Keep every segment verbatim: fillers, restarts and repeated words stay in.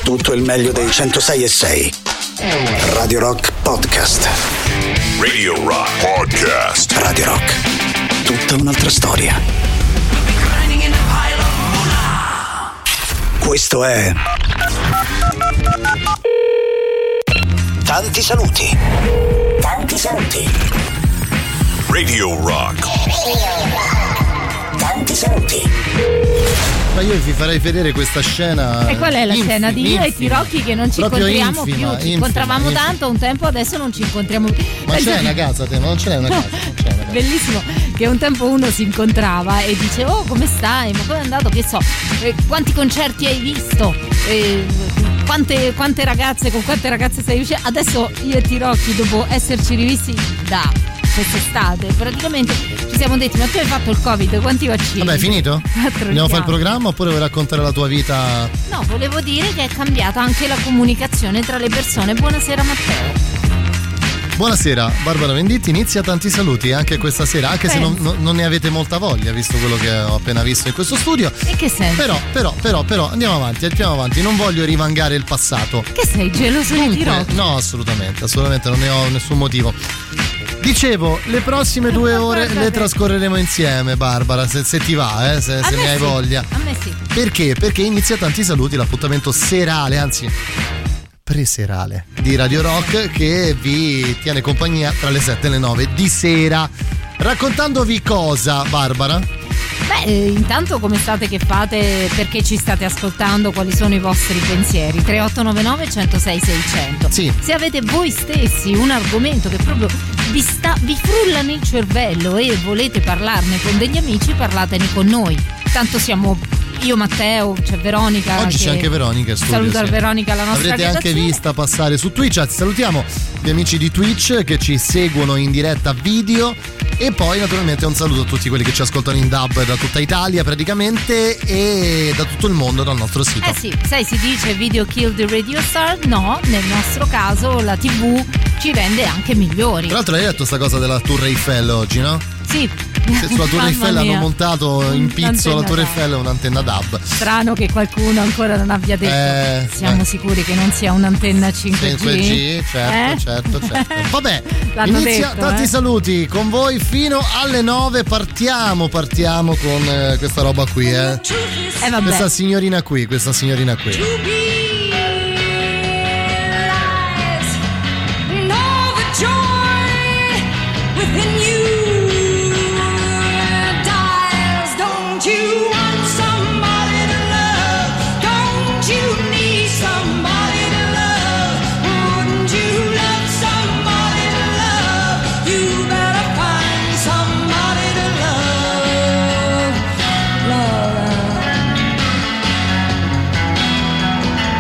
tutto il meglio dei centosei e sei. Radio Rock Podcast. Radio Rock Podcast. Radio Rock. Tutta un'altra storia. Questo è Tanti saluti. Tanti saluti. Radio Rock. Tanti saluti. Ma io vi farei vedere questa scena. E qual è la infima, scena di io infima. e Tirocchi che non ci Proprio incontriamo infima, più? Ci infima, incontravamo infima. tanto un tempo, adesso non ci incontriamo più. Ma c'è una casa, te? Ma non ce n'è una casa? Non c'è una casa. Bellissimo che un tempo uno si incontrava e dice: oh, come stai? Ma come è andato? Che so, eh, quanti concerti hai visto? Eh, quante, quante ragazze, con quante ragazze sei uscita? Adesso io e Tirocchi, dopo esserci rivisti da quest'estate, praticamente ci siamo detti: ma tu hai fatto il Covid, quanti vaccini? Vabbè, è finito? Quattro Andiamo a fare il chiavi. programma oppure vuoi raccontare la tua vita? No, volevo dire che è cambiata anche la comunicazione tra le persone. Buonasera Matteo. Buonasera, Barbara Venditti, inizia Tanti saluti anche questa sera, anche se non, non- non ne avete molta voglia, visto quello che ho appena visto in questo studio. E che senso? Però, però, però, però, andiamo avanti, andiamo avanti, non voglio rivangare il passato. Che sei geloso di Dunque, Tirocchi? no, assolutamente, assolutamente, non ne ho nessun motivo. Dicevo, le prossime due ore le trascorreremo insieme, Barbara, se, se ti va, eh, se, A se me ne hai sì, voglia. A me sì. Perché? Perché inizia Tanti saluti, l'appuntamento serale, anzi preserale di Radio Rock che vi tiene compagnia tra le sette e le nove di sera. Raccontandovi cosa, Barbara? Beh, eh, intanto come state, che fate, perché ci state ascoltando, quali sono i vostri pensieri? tre otto nove nove, uno zero sei, sei zero zero. Sì. Se avete voi stessi un argomento che proprio vi, sta, vi frulla nel cervello e volete parlarne con degli amici, parlatene con noi. Tanto siamo io, Matteo, c'è Veronica. Oggi che- c'è anche Veronica in studio. Saluta sì. Veronica, la nostra Avrete anche redazione. vista passare su Twitch. Anzi, salutiamo gli amici di Twitch che ci seguono in diretta video. E poi naturalmente un saluto a tutti quelli che ci ascoltano in dub da tutta Italia praticamente e da tutto il mondo dal nostro sito. Eh sì, sai, si dice video kill the radio star. No, nel nostro caso la tivù ci rende anche migliori. Tra l'altro hai detto sta cosa della Tour Eiffel oggi, no? Sì. Se sulla Tour Mamma Eiffel hanno mia. montato in pizzo Un'antenna la Tour DAB. Eiffel e un'antenna D A B. Strano che qualcuno ancora non abbia detto. Eh, Siamo eh. sicuri che non sia un'antenna cinque G? cinque G, certo, Eh? certo, certo. Vabbè, L'hanno inizia detto, tanti eh. saluti con voi fino alle nove. Partiamo, partiamo con eh, questa roba qui, eh. Eh vabbè. Questa signorina qui, questa signorina qui. Love.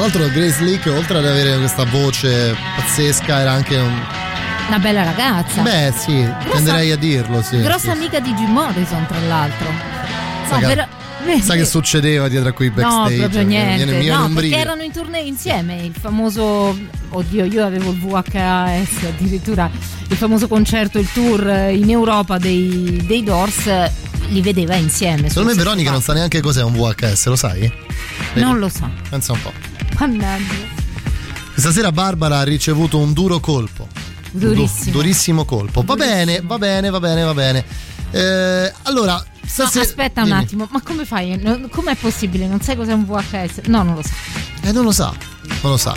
l'altro Grace Leak, oltre ad avere questa voce pazzesca, era anche un... una bella ragazza. Beh sì, grossa, tenderei a dirlo, sì. Grossa sì. amica di Jim Morrison, tra l'altro. No, Sa, per... Sai che succedeva dietro a quei backstage? No, proprio niente. Viene, viene no, un perché erano in tournée insieme. Il famoso, oddio, io avevo il V H S addirittura, il famoso concerto, il tour in Europa dei, dei Doors, li vedeva insieme. Secondo me Veronica non sa neanche cos'è un V H S, lo sai? Vedi? Non lo sa. Pensa un po'. Mannaggia. Questa sera Barbara ha ricevuto un duro colpo. Durissimo. Du- durissimo colpo. Va Durissimo. bene, va bene, va bene, va bene. Eh, allora, stasera... no, aspetta un dimmi. attimo, ma come fai? No, com'è possibile? Non sai cos'è un V H S? No, non lo sa. Eh, non lo sa, non lo sa.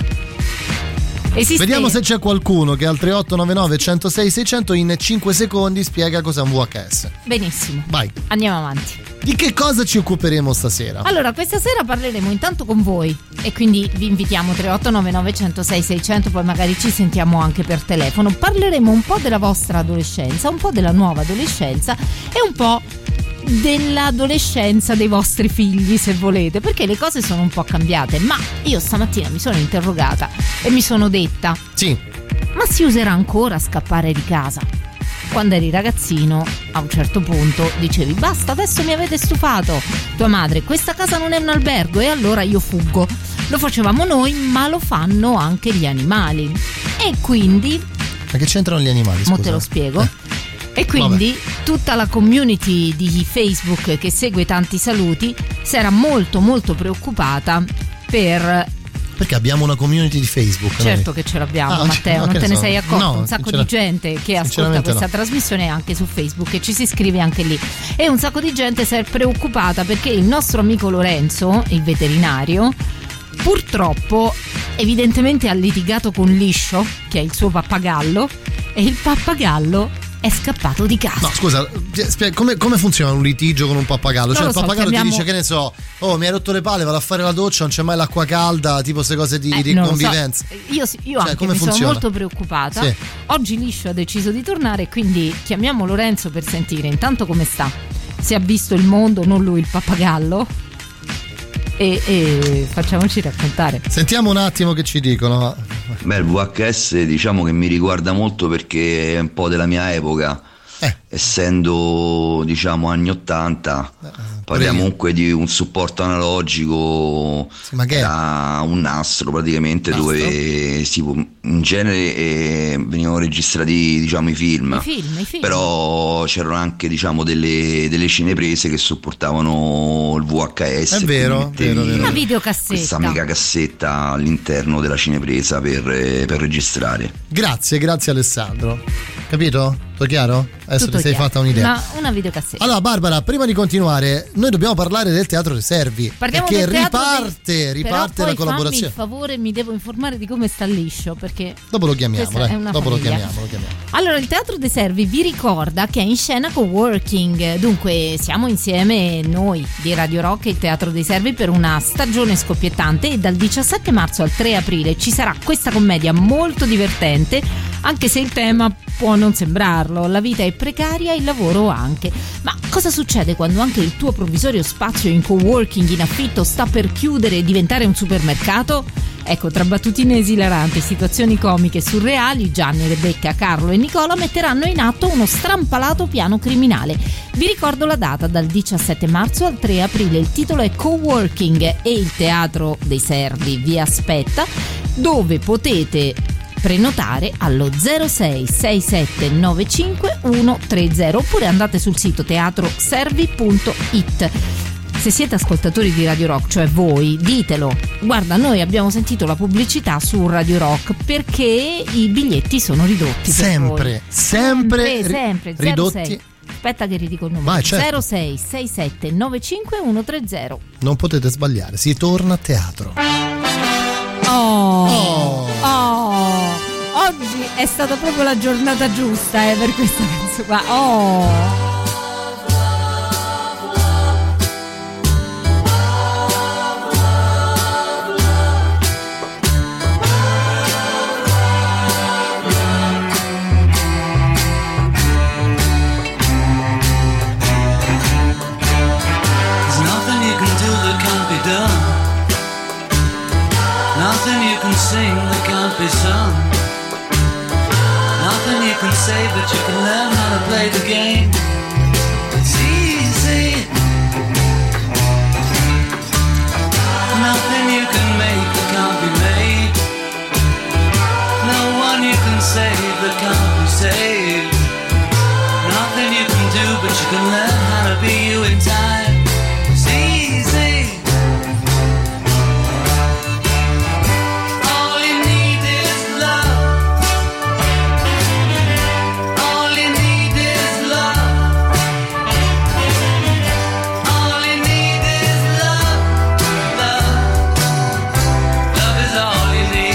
Esiste... Vediamo se c'è qualcuno che al tre otto nove nove uno zero sei sei zero zero in cinque secondi spiega cos'è un V H S. Benissimo. Vai. Andiamo avanti. Di che cosa ci occuperemo stasera? Allora, questa sera parleremo intanto con voi e quindi vi invitiamo tre otto nove nove uno zero sei sei zero zero, poi magari ci sentiamo anche per telefono. Parleremo un po' della vostra adolescenza, un po' della nuova adolescenza e un po' dell'adolescenza dei vostri figli, se volete, perché le cose sono un po' cambiate. Ma io stamattina mi sono interrogata e mi sono detta: sì, ma si userà ancora scappare di casa? Quando eri ragazzino, a un certo punto dicevi: basta, adesso mi avete stufato. Tua madre: questa casa non è un albergo, e allora io fuggo. Lo facevamo noi, ma lo fanno anche gli animali. E quindi... ma che c'entrano gli animali? Scusa. Mo te lo spiego. Eh. E quindi Vabbè. tutta la community di Facebook che segue Tanti Saluti si era molto molto preoccupata per... Perché abbiamo una community di Facebook. Certo noi. che ce l'abbiamo, ah, Matteo, no, non te ne so. sei accorto? No, un sacco di gente che ascolta questa no. trasmissione anche su Facebook e ci si iscrive anche lì. E un sacco di gente si è preoccupata perché il nostro amico Lorenzo, il veterinario, purtroppo evidentemente ha litigato con Liscio, che è il suo pappagallo, e il pappagallo è scappato di casa. No, scusa, spiega, come, come funziona un litigio con un pappagallo? Non cioè il so, pappagallo chiamiamo... ti dice, che ne so, oh, mi hai rotto le palle, vado a fare la doccia, non c'è mai l'acqua calda, tipo queste cose di, eh, di convivenza. So. Io, io cioè, anche mi funziona? sono molto preoccupata. Sì. Oggi Liscio ha deciso di tornare, quindi chiamiamo Lorenzo per sentire intanto come sta. Se ha visto il mondo, non lui il pappagallo. E, e facciamoci raccontare. Sentiamo un attimo che ci dicono. Beh, il V H S diciamo che mi riguarda molto perché è un po' della mia epoca, eh. essendo diciamo anni ottanta, eh, parliamo comunque di un supporto analogico, sì, ma che da un nastro praticamente, nastro? Dove sì, in genere eh, venivano registrati diciamo i film, I film, i film. però c'erano anche diciamo delle, delle cineprese che supportavano il V H S. È vero, vero, vero. Una videocassetta. Questa mega cassetta all'interno della cinepresa per, per registrare. Grazie, grazie Alessandro. Capito? Tutto chiaro? Adesso Tutto ti sei chiaro. fatta un'idea. Una, una videocassetta. Allora Barbara, prima di continuare, noi dobbiamo parlare del Teatro dei Servi. Parliamo perché del teatro riparte, dei... riparte Però la poi collaborazione. fammi il favore, mi devo informare di come sta Liscio, perché dopo lo chiamiamo, questa dai. è una Dopo lo famiglia. chiamiamo, lo chiamiamo. Allora, il Teatro dei Servi vi ricorda che è in scena Coworking. Dunque, siamo insieme noi di Radio Rock e il Teatro dei Servi per una stagione scoppiettante, e dal diciassette marzo al tre aprile ci sarà questa commedia molto divertente, anche se il tema può non sembrarlo. La vita è precaria e il lavoro anche. Ma cosa succede quando anche il tuo provvisorio spazio in coworking in affitto sta per chiudere e diventare un supermercato? Ecco, tra battutine esilaranti e situazioni comiche e surreali, Gianni, Rebecca, Carlo e Nicola metteranno in atto uno strampalato piano criminale. Vi ricordo la data: dal diciassette marzo al tre aprile. Il titolo è Coworking e il Teatro dei Servi vi aspetta, dove potete prenotare allo zero sei sei sette nove cinque uno tre zero, oppure andate sul sito teatro servi punto it. Se siete ascoltatori di Radio Rock, cioè voi, ditelo: guarda, noi abbiamo sentito la pubblicità su Radio Rock, perché i biglietti sono ridotti. Sempre, sempre, sempre, sempre ridotti. zero sei. Aspetta che ridico il numero. Vai, certo. zero sei sei sette nove cinque uno tre zero. Non potete sbagliare, si torna a teatro. Oh, oh. oh. Oggi è stata proprio la giornata giusta eh, per questa canzone qua. Oh. nothing that can't be sung. Nothing you can say, but you can learn how to play the game. It's easy. Nothing you can make that can't be made. No one you can save that can't be saved. Nothing you can do, but you can learn how to be you in time. It's easy. All you need is love. All you need is love. All you need is love. Love. Love is all you need.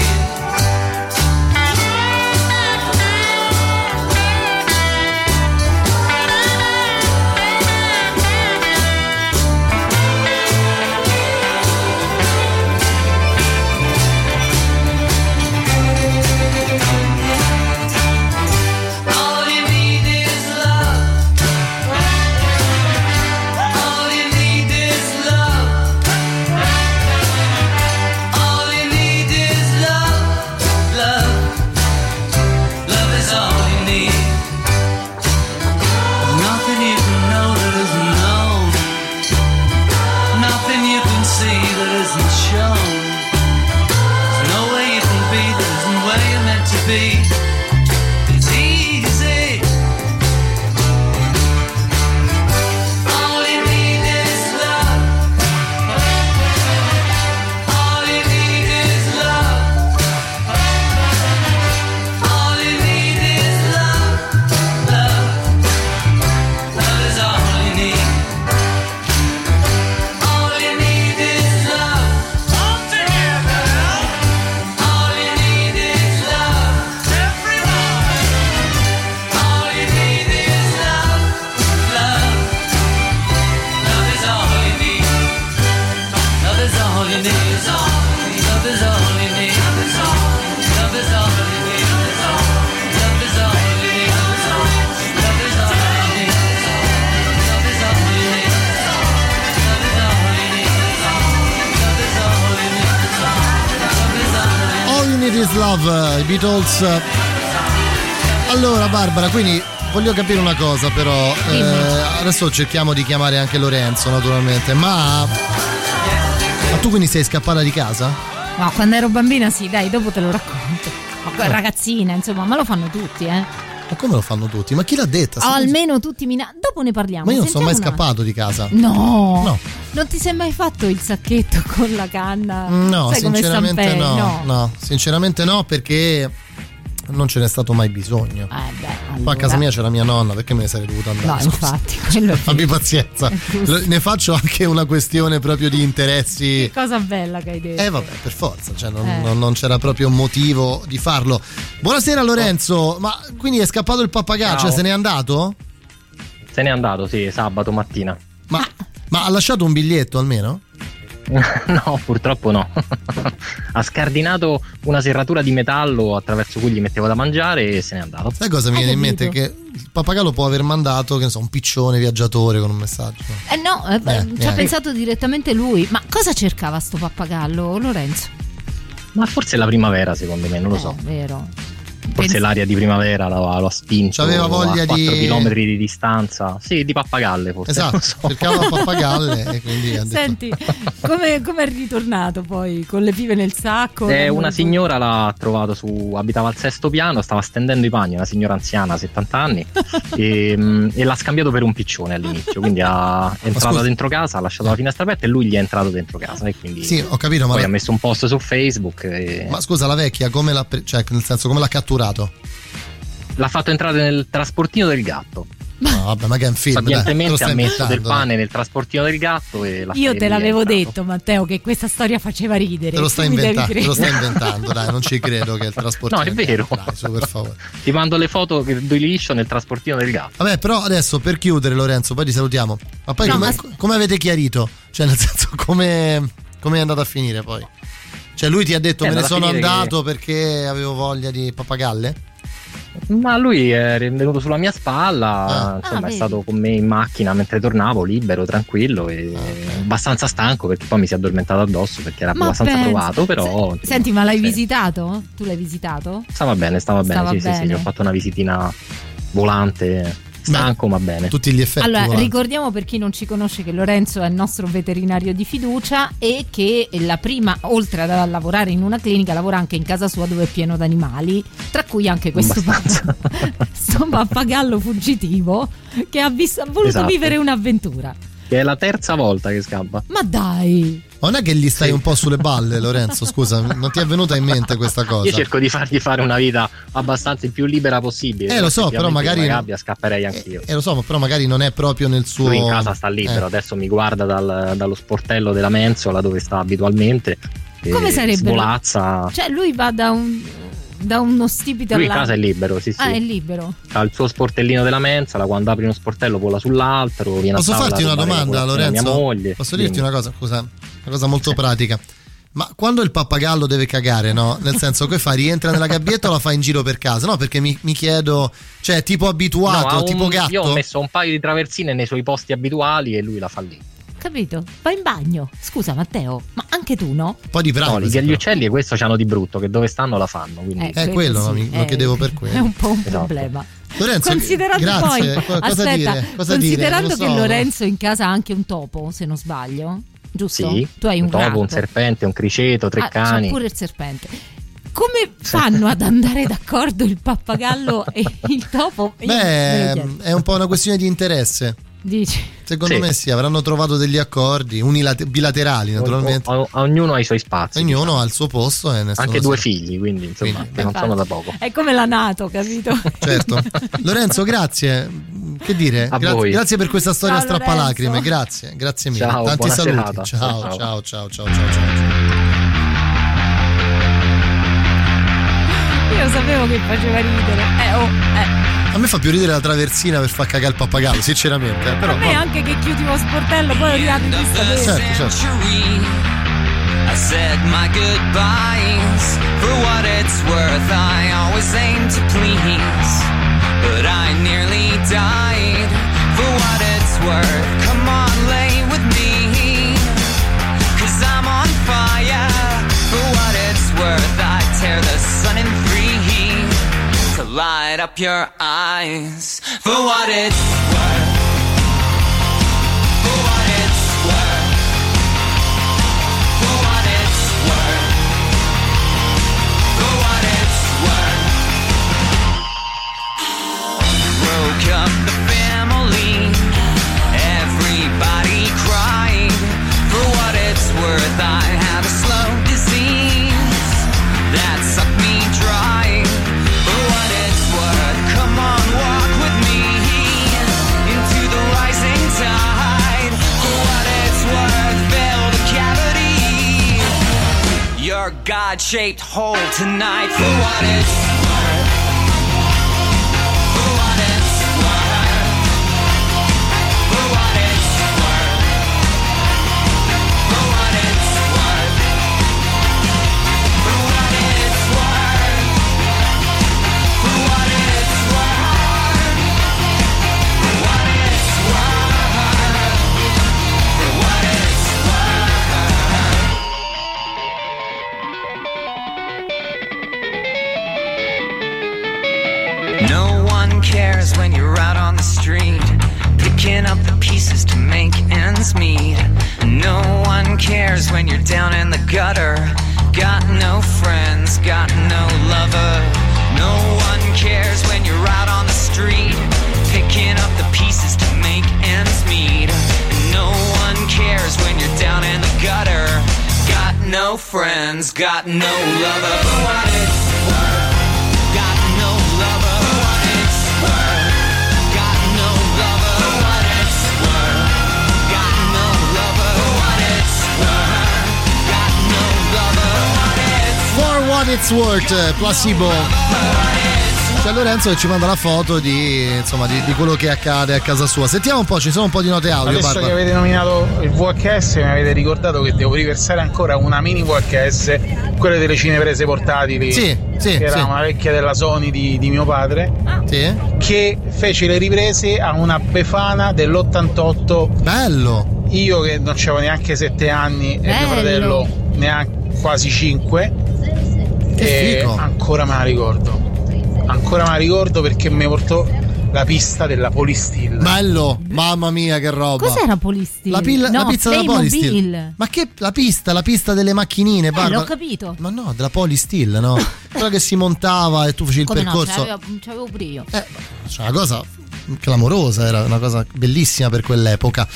All you need is love. All you need is love. All you need is love. Love. Love is all you need. There's nothing you can know that isn't known. Nothing you can see that isn't shown. There's no way you can be that isn't where you're meant to be. It's easy. All you need is love. All you need is love. All you need is love. Love. Love is all you need. All you need is love. All together. All you need is love. Everybody. All you need is love. Love. Love is all you need. Love is all you need. Love is all you need. Love is all you need. Love is all you need. Love is all you need. Love is all you need. Love is all you need. Love is all you need. Love is all you need. All You Need Is Love, i Beatles. Allora Barbara, quindi voglio capire una cosa però, eh, adesso cerchiamo di chiamare anche Lorenzo naturalmente, ma, ma tu quindi sei scappata di casa? No, quando ero bambina sì, dai, dopo te lo racconto. Ma ragazzina, insomma, ma lo fanno tutti, eh. Ma come lo fanno tutti? Ma chi l'ha detta? O almeno tutti mina- dopo ne parliamo. Ma io non sono mai Sentiamo una- scappato di casa. No. No. Non ti sei mai fatto il sacchetto con la canna? No, Sai, come sinceramente Stampelli? no, no. no, sinceramente no, perché non ce n'è stato mai bisogno. Eh beh, allora. Poi a casa mia c'è la mia nonna, perché me ne sarei dovuta andare? No, Scusa. infatti, quello è Abbi pazienza. Lo- ne faccio anche una questione proprio di interessi. che cosa bella che hai detto. Eh vabbè, per forza, cioè non, Eh. non- non c'era proprio motivo di farlo. Buonasera Lorenzo, ma quindi è scappato il pappagallo, Ciao. cioè se n'è andato? Se n'è andato, sì, sabato mattina. Ma, ma ha lasciato un biglietto almeno? No, purtroppo no. Ha scardinato una serratura di metallo attraverso cui gli mettevo da mangiare e se n'è andato. Sai cosa mi Hai viene in mente? capito? Che il pappagallo può aver mandato, che ne so, un piccione viaggiatore con un messaggio. Eh no, eh, Eh, ci ha eh. pensato direttamente lui. Ma cosa cercava sto pappagallo, Lorenzo? Ma forse è la primavera, secondo me, non lo so. Eh, vero. Forse Pensa- l'aria di primavera lo ha, lo ha spinto C'aveva voglia a quattro di- chilometri di distanza. Sì, di pappagalle forse. non Esatto, lo so. cercava pappagalle e quindi ha detto. Senti, come come è ritornato poi? Con le pive nel sacco? Eh, Non- una signora l'ha trovato su, abitava al sesto piano, stava stendendo i panni, una signora anziana, settanta anni, e, mm, e l'ha scambiato per un piccione all'inizio, quindi ha, è entrata scusa. dentro casa, ha lasciato la finestra aperta e lui gli è entrato dentro casa e quindi Sì, ho capito, ma, poi la- ha messo un post su Facebook e ma scusa, la vecchia come l'ha, pre- cioè nel senso come l'ha catturato? l'ha fatto entrare nel trasportino del gatto. No, vabbè, ma che è un film, dai, te lo Sapientemente stai ha messo del inventando, pane nel trasportino del gatto e l'ha Io e te lui è l'avevo entrato. detto, Matteo, che questa storia faceva ridere. Te lo stai tu mi devi inventando, te lo stai credere. inventando, dai, non ci credo che il trasportino. No, è vero. Dai, su, per favore. Ti mando le foto che dove li liscio nel trasportino del gatto. Vabbè, però adesso per chiudere, Lorenzo, poi ti salutiamo. Ma poi No, come, ma- come avete chiarito? Cioè, nel senso, come, come è andato a finire poi? Cioè, lui ti ha detto È me ne andato a sono finire andato perché avevo voglia di pappagalle? Ma lui è venuto sulla mia spalla, Ah. insomma Ah, è vedi. stato con me in macchina mentre tornavo, libero, tranquillo e abbastanza stanco perché poi mi si è addormentato addosso perché era Ma abbastanza pensa. provato, però... Se- Senti, ma l'hai sì. visitato? Tu l'hai visitato? Stava bene, stava bene, Stava sì, sì, sì, bene. gli ho fatto una visitina volante, stanco ma bene. Tutti gli effetti. Allora, volanti. ricordiamo per chi non ci conosce che Lorenzo è il nostro veterinario di fiducia e che la prima, oltre a lavorare in una clinica, lavora anche in casa sua dove è pieno d'animali, tra cui anche questo, Abbastanza. questo pappagallo fuggitivo che ha, visto, ha voluto Esatto. vivere un'avventura. Che è la terza volta che scappa. Ma dai! Ma non è che gli stai un po' sulle balle, Lorenzo? Scusa, non ti è venuta in mente questa cosa? Io cerco di fargli fare una vita abbastanza il più libera possibile. Eh, lo so, però Effettivamente magari- in una gabbia scapperei anch'io. Eh, lo so, ma però magari non è proprio nel suo. Lui in casa sta libero, Eh. adesso mi guarda dal- dallo sportello della mensola dove sta abitualmente. e Come sarebbe? Svolazza. Cioè lui va da un da uno stipite Lui in all'altro. casa è libero, sì, sì. Ah, è libero. Ha il suo sportellino della mensola, quando apri uno sportello vola sull'altro. Viene Posso a tavola farti a una rubare domanda, la colazione a Lorenzo? Mia moglie. Posso dirti Dimmi. una cosa? Scusa, una cosa molto pratica. Ma quando il pappagallo deve cagare, no? Nel senso, che fa? Rientra nella gabbietta o la fa in giro per casa? No, perché mi, mi chiedo, cioè, tipo No, abituato, ha un- tipo gatto? Io ho messo un paio di traversine nei suoi posti abituali e lui la fa lì. Capito? Va in bagno. Scusa Matteo, ma anche tu no? Un po' di No, privacy. gli però. uccelli e questo c'hanno di brutto, che dove stanno la fanno. Quindi... Eh, quello, sì, mi- lo è- chiedevo per quello. È un po' un Esatto. problema. Lorenzo, Considerando grazie. poi, Co- cosa aspetta, dire? Cosa considerando dire? che Non lo so. Lorenzo in casa ha anche un topo, se non sbaglio, giusto? Sì, Tu hai un, un topo, gatto. un serpente, un criceto, tre Ah, cani. c'ha pure il serpente. Come fanno ad andare d'accordo il pappagallo e il topo? Io me lo Beh, chiedo. è un po' una questione di interesse. Dici? Secondo Sì. me sì, avranno trovato degli accordi unilate- bilaterali, naturalmente. O- o- ognuno ha i suoi spazi. Ognuno diciamo. ha il suo posto e nessuno Anche si- due figli, quindi insomma, Quindi, che non Infatti. sono da poco. È come la NATO, capito? Certo. Lorenzo, grazie. Che dire? A Gra- voi. grazie per questa storia Ciao, strappalacrime. Lorenzo. Grazie, grazie mille. Ciao, Tanti buona saluti. serata. Ciao, Ciao. ciao, ciao, ciao, ciao, ciao. Io sapevo che faceva ridere. Eh, oh, eh. A me fa più ridere la traversina per far cagare il pappagallo, sinceramente. eh, Però, A me vabbè. anche che chiudi lo sportello, poi riapri di sapere. Certo, certo. century, I said my goodbyes. For what it's worth, I always aim to please, but I nearly died. For what it's worth, come on, lay with me, 'cause I'm on fire. For what it's worth, I tear the sun in three to light up your eyes. For what it's worth. For what it's worth. For what it's worth. For what it's worth. Broke up the family. Everybody cried. For what it's worth, I had a slow disease that sucked me dry. For what it's worth, come on, walk with me into the rising tide. For what it's worth, fill the cavity, your God-shaped hole tonight. For what it's worth. For what it's worth. For what it's worth. For what it's worth. For what it's worth. For what it's worth. For what it's worth. For what it's worth. No one cares when you're out on the street, picking up the pieces to make ends meet. No one cares when you're down in the gutter, got no friends, got no lover. No one cares when you're out on the street, picking up the pieces to make ends meet. No one cares when you're down in the gutter, got no friends, got no lover. For what it's worth, got no lover. For what it's worth, got no lover. For what it's worth, got no lover. For what it's worth, got no lover. For what it's For what it's worth, Placebo. C'è Lorenzo che ci manda la foto di, insomma, di, di quello che accade a casa sua. Sentiamo un po', ci sono un po' di note audio. Adesso Barbara. che avete nominato il V H S mi avete ricordato che devo riversare ancora una mini V H S quelle delle cineprese portatili, Sì, sì, che era sì. una vecchia della Sony di, di mio padre, Sì. che fece le riprese a una Befana dell'ottantotto. Bello. Io che non avevo neanche sette anni e Bello. mio fratello neanche quasi cinque, Che e figo. ancora me la ricordo. Ancora me la ricordo perché mi portò la pista della Polystil. Bello, mamma mia che roba. Cos'era Polystil? La, pil- no, la pizza della Playmobil. Polystil. Ma che la pista, la pista delle macchinine, Eh, Barbara? l'ho capito. Ma no, della Polystil, no? Quella che si montava e tu facevi il Come no, percorso. c'avevo, c'avevo pure io. Eh, cioè, una cosa clamorosa, era una cosa bellissima per quell'epoca.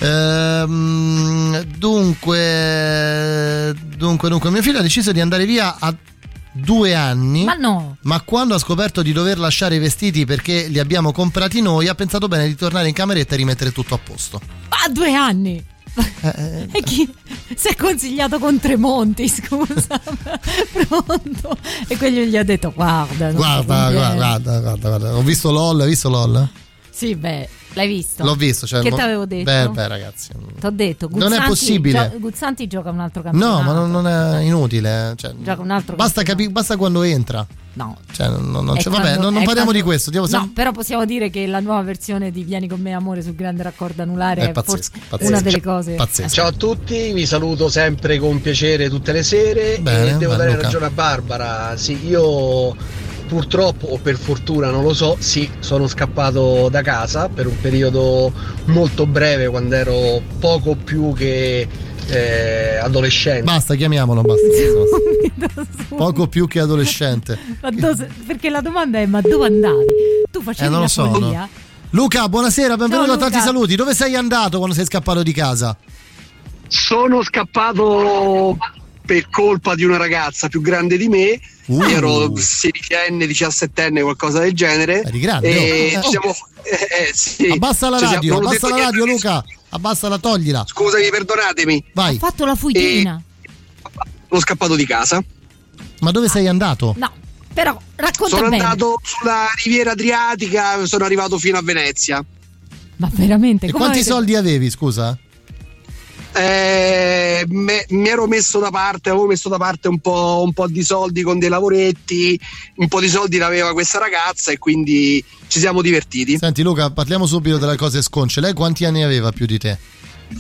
Ehm, dunque, dunque, dunque, mio figlio ha deciso di andare via a due anni. Ma no. Ma quando ha scoperto di dover lasciare i vestiti perché li abbiamo comprati noi, ha pensato bene di tornare in cameretta e rimettere tutto a posto. A due anni. Eh, E chi si è consigliato con Tremonti, scusa. Pronto? E quello gli ha detto guarda. non guarda, ti guarda, conviene. guarda, guarda, guarda. Ho visto LOL, hai visto LOL? Sì, beh, l'hai visto? L'ho visto. Cioè, Che mo- t'avevo detto? Beh, beh, ragazzi. T'ho detto, Non è Guzzanti possibile. gio- Guzzanti gioca un altro campionato. No, ma non, non è inutile. Cioè, Gioca un altro basta, capi- basta quando entra. No. Cioè, non, non- non È c'è- vabbè, quando- non, non è parliamo quando- di questo. Diamo, No, siamo- però possiamo dire che la nuova versione di Vieni con me amore sul grande raccordo anulare È è, pazzesco, forse pazzesco. una delle cose. Pazzesco. Ciao a tutti, vi saluto sempre con piacere tutte le sere. Bene, e devo vai, dare Luca. ragione a Barbara. Sì, io purtroppo o per fortuna non lo so, sì, sono scappato da casa per un periodo molto breve quando ero poco più che eh, adolescente. Basta, chiamiamolo. Basta, basta. Subito, subito. Poco più che adolescente. Ma dove- perché la domanda è: ma dove andavi? Tu facevi Eh, non la lo so, follia? no. Luca, buonasera, benvenuto Ciao, a Tanti Luca. Saluti. Dove sei andato quando sei scappato di casa? Sono scappato per colpa di una ragazza più grande di me. Uh. Ero sedicenne, diciassettenne, qualcosa del genere. Eri grande, E oh. ci siamo- eh, eh, sì. Abbassa la Ci siamo- radio, non ho abbassa detto la radio, niente. Luca. Abbassala, toglila. Scusami, perdonatemi. Vai. Ha fatto la fuitina. Sono scappato di casa. Ma dove sei andato? No, però racconta Sono bene. andato sulla riviera Adriatica, sono arrivato fino a Venezia. Ma veramente? E come quanti avete- soldi avevi, scusa? Eh, me- mi ero messo da parte, avevo messo da parte un po', un po' di soldi con dei lavoretti, un po' di soldi l'aveva questa ragazza e quindi ci siamo divertiti. Senti Luca, parliamo subito delle cose sconce. Lei quanti anni aveva più di te?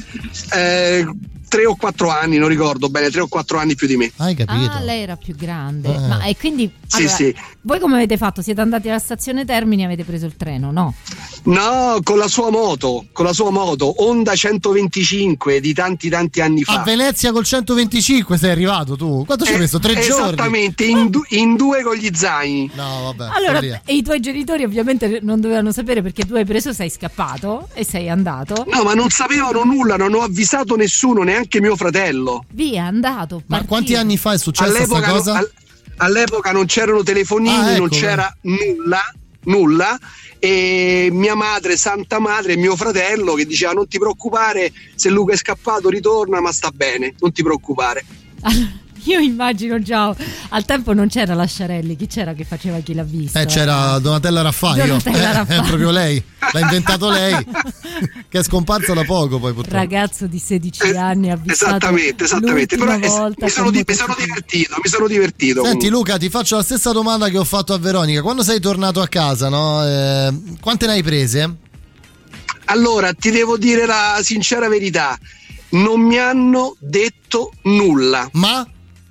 Eh, tre o quattro anni, non ricordo bene, tre o quattro anni più di me. Hai capito? Ah, lei era più grande. Eh. Ma e quindi Sì, allora, sì. voi come avete fatto? Siete andati alla stazione Termini e avete preso il treno, no? No, con la sua moto, con la sua moto, Honda centoventicinque di tanti tanti anni fa. A Venezia col centoventicinque sei arrivato tu? Quanto ci hai Eh, messo? Tre giorni? Esattamente, in, du- in due con gli zaini. No, vabbè. Allora, follia. e i tuoi genitori ovviamente non dovevano sapere perché tu hai preso, sei scappato e sei andato. No, ma non sapevano nulla, non ho avvisato nessuno, neanche mio fratello. Via, è andato. Ma partito. quanti anni fa è successa questa All'epoca, cosa? al- all'epoca non c'erano telefonini, Ah, ecco, non c'era nulla, nulla. E mia madre, santa madre, e mio fratello che diceva non ti preoccupare, se Luca è scappato ritorna, ma sta bene, non ti preoccupare. Io immagino già, al tempo non c'era la Sciarelli, chi c'era che faceva Chi l'ha visto? Eh, c'era Donatella Raffaio. Donatella Eh, Raffaio. È proprio lei. L'ha inventato lei. Che è scomparsa da poco poi purtroppo. Ragazzo di sedici anni ha visto Esattamente, esattamente. Però l'ultima eh, volta mi, sono con di- mi sono motocicletta. divertito, mi sono divertito. Senti comunque. Luca, ti faccio la stessa domanda che ho fatto a Veronica. Quando sei tornato a casa, no? Eh, quante ne hai prese? Allora, ti devo dire la sincera verità, non mi hanno detto nulla. Ma?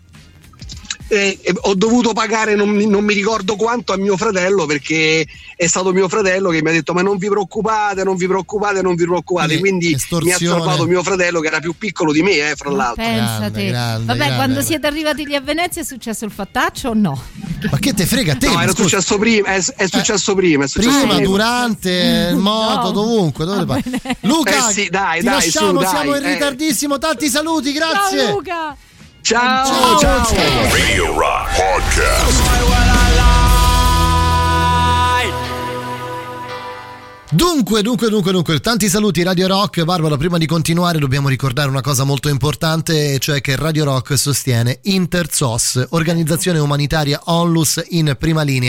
Eh, eh, ho dovuto pagare non, mi- non mi ricordo quanto a mio fratello perché è stato mio fratello che mi ha detto ma non vi preoccupate, non vi preoccupate, non vi preoccupate, Quindi, quindi mi ha estorsione. salvato mio fratello che era più piccolo di me, eh, fra Ma l'altro. pensa Grande, te. grande, Vabbè, grande. quando siete arrivati lì a Venezia è successo il fattaccio o no? Ma che te frega a te? No, era scusa? successo prima, è, è successo prima, è successo Prima, prima. durante, in moto, No. dovunque. Dove Va vai? bene. Luca, Eh sì, dai, ti dai, lasciamo, su, dai, siamo in eh. ritardissimo. Tanti saluti, grazie. Ciao Luca! Ciao, ciao. Radio Rock Podcast. Dunque, dunque, dunque, dunque, tanti saluti Radio Rock. Barbara, prima di continuare dobbiamo ricordare una cosa molto importante, e cioè che Radio Rock sostiene Intersos, organizzazione umanitaria Onlus in prima linea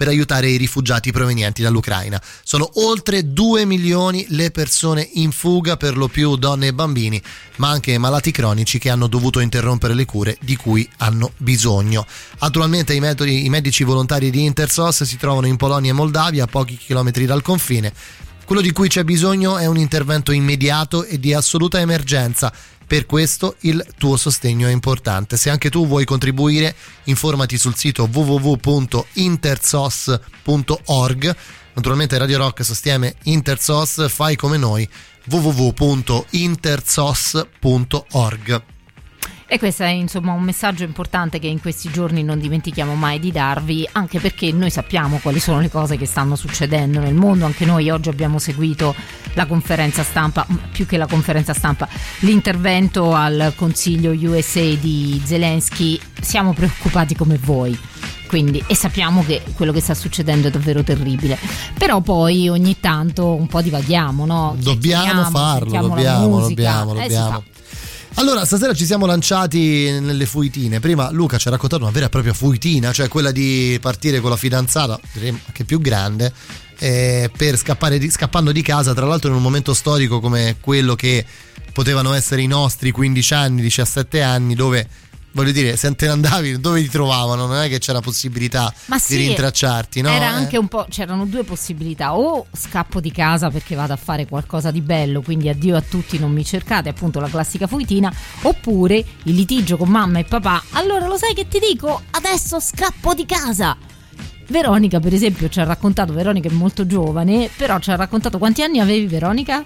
per aiutare i rifugiati provenienti dall'Ucraina. Sono oltre due milioni le persone in fuga, per lo più donne e bambini, ma anche malati cronici che hanno dovuto interrompere le cure di cui hanno bisogno. Attualmente i, metodi, i medici volontari di Intersos si trovano in Polonia e Moldavia, a pochi chilometri dal confine. Quello di cui c'è bisogno è un intervento immediato e di assoluta emergenza. Per questo il tuo sostegno è importante. Se anche tu vuoi contribuire, informati sul sito w w w punto intersos punto org. Naturalmente Radio Rock sostiene Intersos, fai come noi, w w w punto intersos punto org. E questo è insomma un messaggio importante che in questi giorni non dimentichiamo mai di darvi, anche perché noi sappiamo quali sono le cose che stanno succedendo nel mondo. Anche noi oggi abbiamo seguito la conferenza stampa, più che la conferenza stampa, l'intervento al Consiglio U S A di Zelensky. Siamo preoccupati come voi. Quindi, e sappiamo che quello che sta succedendo è davvero terribile, però poi ogni tanto un po' divaghiamo, no? Dobbiamo farlo, dobbiamo, dobbiamo, dobbiamo. Allora, stasera ci siamo lanciati nelle fuitine. Prima Luca ci ha raccontato una vera e propria fuitina, cioè quella di partire con la fidanzata, direi anche più grande, eh, per scappare di, scappando di casa, tra l'altro in un momento storico come quello che potevano essere i nostri quindici anni, diciassette anni, dove, voglio dire, se te ne andavi, dove ti trovavano? Non è che c'era possibilità Ma di sì, rintracciarti, no? Era Eh? anche un po', c'erano due possibilità: o scappo di casa perché vado a fare qualcosa di bello, quindi addio a tutti, non mi cercate, appunto la classica fuitina, oppure il litigio con mamma e papà. Allora lo sai che ti dico? Adesso scappo di casa. Veronica per esempio ci ha raccontato, Veronica è molto giovane, però ci ha raccontato. Quanti anni avevi, Veronica?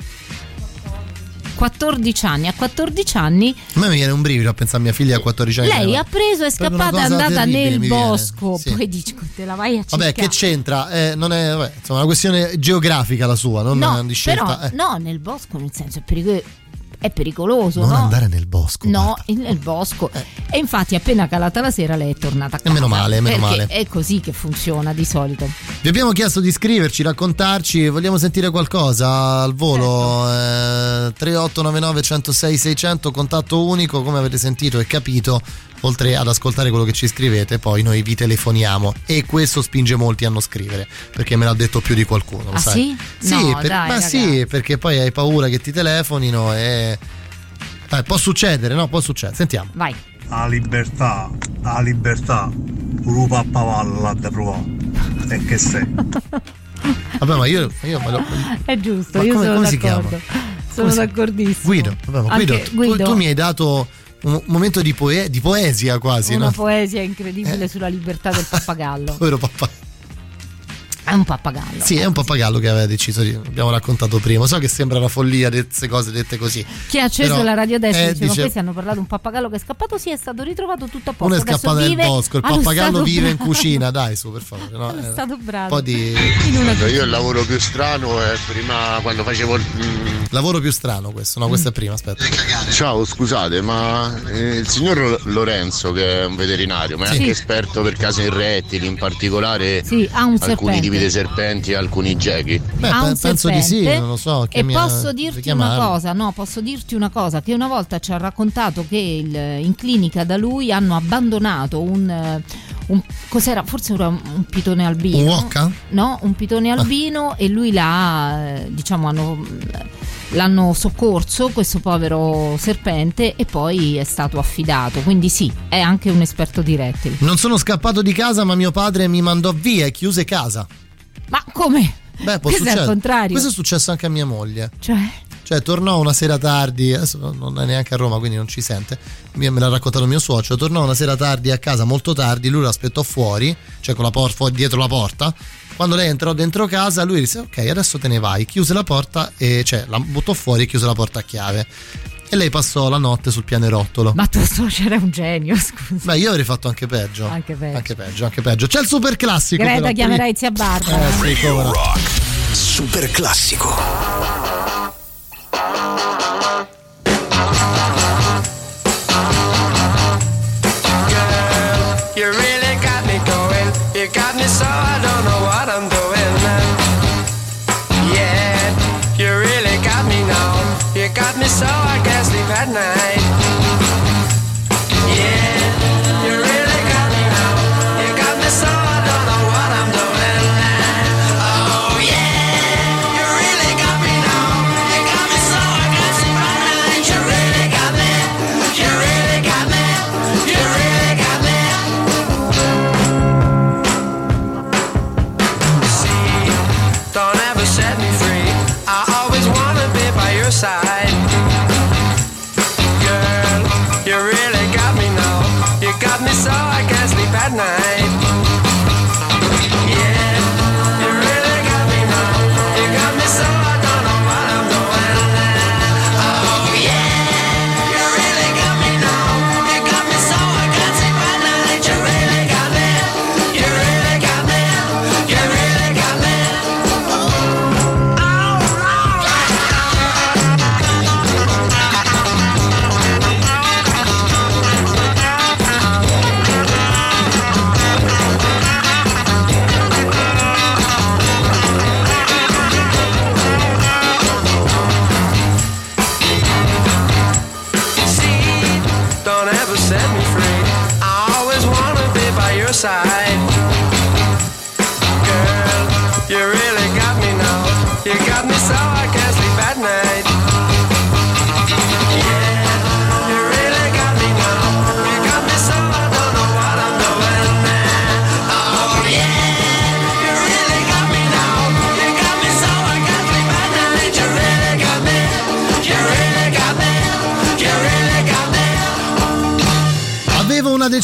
quattordici anni. A quattordici anni A me mi viene un brivido a pensare a mia figlia a quattordici anni. lei ha preso, è Proprio una scappata, è cosa andata terribile, nel mi viene. bosco. Sì. Poi dici, te la vai a cercare. Vabbè, che c'entra? Eh, non è, vabbè, insomma, una questione geografica la sua, non No, di scelta. però eh. no, nel bosco, nel senso è pericoloso. È pericoloso, Non no? andare nel bosco. No, Barbara. in- nel bosco. E infatti appena calata la sera lei è tornata a casa. E meno male, meno perché male. è così che funziona di solito. Vi abbiamo chiesto di scriverci, raccontarci, vogliamo sentire qualcosa al volo? Certo. Eh, tre otto nove nove uno zero sei sei zero zero, contatto unico, come avete sentito e capito. Oltre ad ascoltare quello che ci scrivete, poi noi vi telefoniamo, e questo spinge molti a non scrivere, perché me l'ha detto più di qualcuno, lo Ah, sai? sì? Sì, No, per- dai, ma ragazzi. sì, perché poi hai paura che ti telefonino e eh, può succedere, no? Può succedere. Sentiamo. Vai. La libertà, la libertà, un pappavalla da provare. E che sei? Vabbè, ma io, io me lo- È giusto, Ma io come- sono come si d'accordo. chiama? Sono Come si- d'accordissimo. Guido, vabbè, ma Anche Guido, tu- Guido, Tu, mi hai dato un momento di, poe- di poesia quasi, una no? poesia incredibile Eh. sulla libertà del pappagallo. Povero papà. È un pappagallo. Sì, è un pappagallo che aveva deciso di. Abbiamo raccontato prima. So che sembra una follia queste cose dette così. Chi ha acceso Però, la radio adesso eh, diceva: dice- questi hanno parlato di un pappagallo che è scappato. Sì, è stato ritrovato tutto a posto. Uno è Adesso scappato nel vive bosco, il allo pappagallo stato vive in bravo. cucina, dai, su, per favore. No? Allo Eh, stato un bravo. po' di In una Io il lavoro più strano è prima quando facevo il... mm, lavoro più strano questo. No, questo è prima, aspetta. Ciao, scusate, ma eh, il signor Lorenzo, che è un veterinario, ma è Sì. anche esperto per casi in rettili, in particolare Sì, ha un alcuni serpente. tipi di serpenti e alcuni gechi. Beh, Ha pe- un penso di sì, serpente. non lo so. E chiami- posso dirti una chiamarlo. cosa, no, posso dirti una cosa, che una volta ci ha raccontato che il- in clinica da lui hanno abbandonato un, eh, un cos'era, forse era un, un pitone albino. Un wocca? No, un pitone albino e lui l'ha, eh, diciamo, hanno, l'hanno soccorso, questo povero serpente, e poi è stato affidato. Quindi sì, è anche un esperto di rettili. Non sono scappato di casa, ma mio padre mi mandò via e chiuse casa. Ma come? Beh, può Questo è succedere. al contrario. Questo è successo anche a mia moglie. Cioè, Cioè, tornò una sera tardi, adesso non è neanche a Roma, quindi non ci sente. Me l'ha raccontato mio suocero. Tornò una sera tardi a casa, molto tardi. Lui l'aspettò fuori, cioè con la porta dietro la porta. Quando lei entrò dentro casa, lui disse: ok, adesso te ne vai. Chiuse la porta e cioè la buttò fuori e chiuse la porta a chiave. E lei passò la notte sul pianerottolo. ma tuo suocero è un genio, scusa. Beh, io avrei fatto anche peggio. Anche peggio. Anche peggio, anche peggio. C'è il super classico. Greta però, chiamerai zia Barbara. Eh, sì, come no. Super classico. You really got me going. You got me so I don't know what I'm doing. Yeah, you really got me now. You got me so I can't sleep at night. Yeah, you really got me now. You got me so I don't know what I'm doing.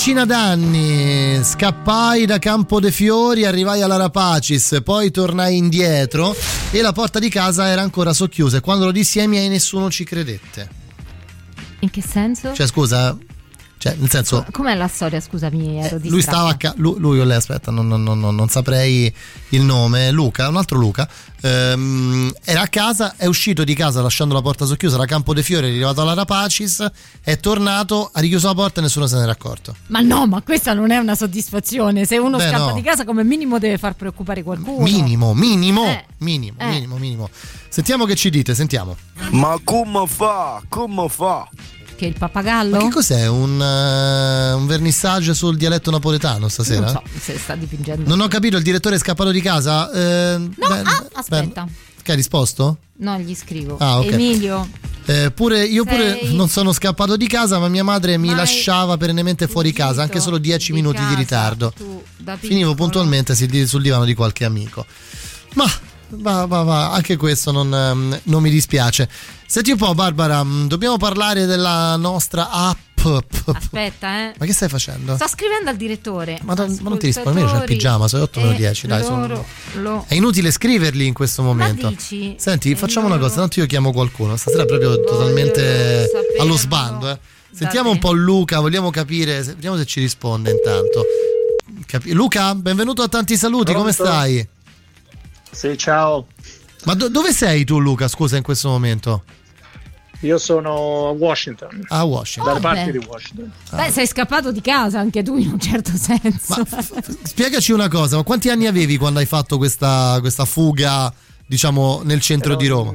decina d'anni scappai da Campo de' Fiori, arrivai alla Rapacis, poi tornai indietro e la porta di casa era ancora socchiusa e quando lo dissi ai miei nessuno ci credette. In che senso? Cioè scusa, cioè nel senso, com'è la storia? Scusami, ero distratta. lui stava a ca- lui, lui o lei, aspetta, non, non, non, non saprei il nome, Luca, un altro Luca, ehm, era a casa, è uscito di casa lasciando la porta socchiusa da Campo de' Fiori, è arrivato alla Rapacis, è tornato, ha richiuso la porta e nessuno se n'era accorto. Ma no, ma questa non è una soddisfazione. Se uno Beh, scappa no. di casa, come minimo deve far preoccupare qualcuno. Minimo, minimo, Eh, minimo, eh. minimo, minimo. Sentiamo che ci dite, sentiamo. Ma come fa? Come fa? Che il pappagallo? Ma che cos'è? Un, uh, un vernissage sul dialetto napoletano stasera? Non so se sta dipingendo. Non ho capito, il direttore è scappato di casa? Eh, No, beh, ah, aspetta. beh, che hai risposto? No, gli scrivo. Ah, ok. Emilio. Eh, pure, io pure Sei non sono scappato di casa, ma mia madre mi mai lasciava perennemente fuori casa, anche solo dieci minuti di casa, ritardo. tu, da Finivo piccolo. puntualmente sul sul divano di qualche amico. Ma va, va, va, anche questo non, ehm, non mi dispiace. Senti un po', Barbara, mh, dobbiamo parlare della nostra app. Aspetta, eh. Ma che stai facendo? Sto scrivendo al direttore. Ma, non- ma non ti rispondo, almeno c'è il pigiama, sono le otto meno dieci, dai, sono- loro lo... È inutile scriverli in questo momento. dici? Senti, E facciamo una loro cosa, tanto io chiamo qualcuno. Stasera è proprio totalmente saperlo allo sbando. Eh. Sentiamo te. un po' Luca, vogliamo capire, se- vediamo se ci risponde intanto. Capi- Luca, benvenuto a Tanti Saluti, come Pronto? stai? Sì, ciao. Ma do- dove sei tu, Luca, scusa, in questo momento? Io sono a Washington. A Washington. Dalle Oh, parti beh. di Washington. Beh, sei scappato di casa anche tu in un certo senso. Spiegaci una cosa, ma quanti anni avevi quando hai fatto questa, questa fuga, diciamo, nel centro Ero- di Roma?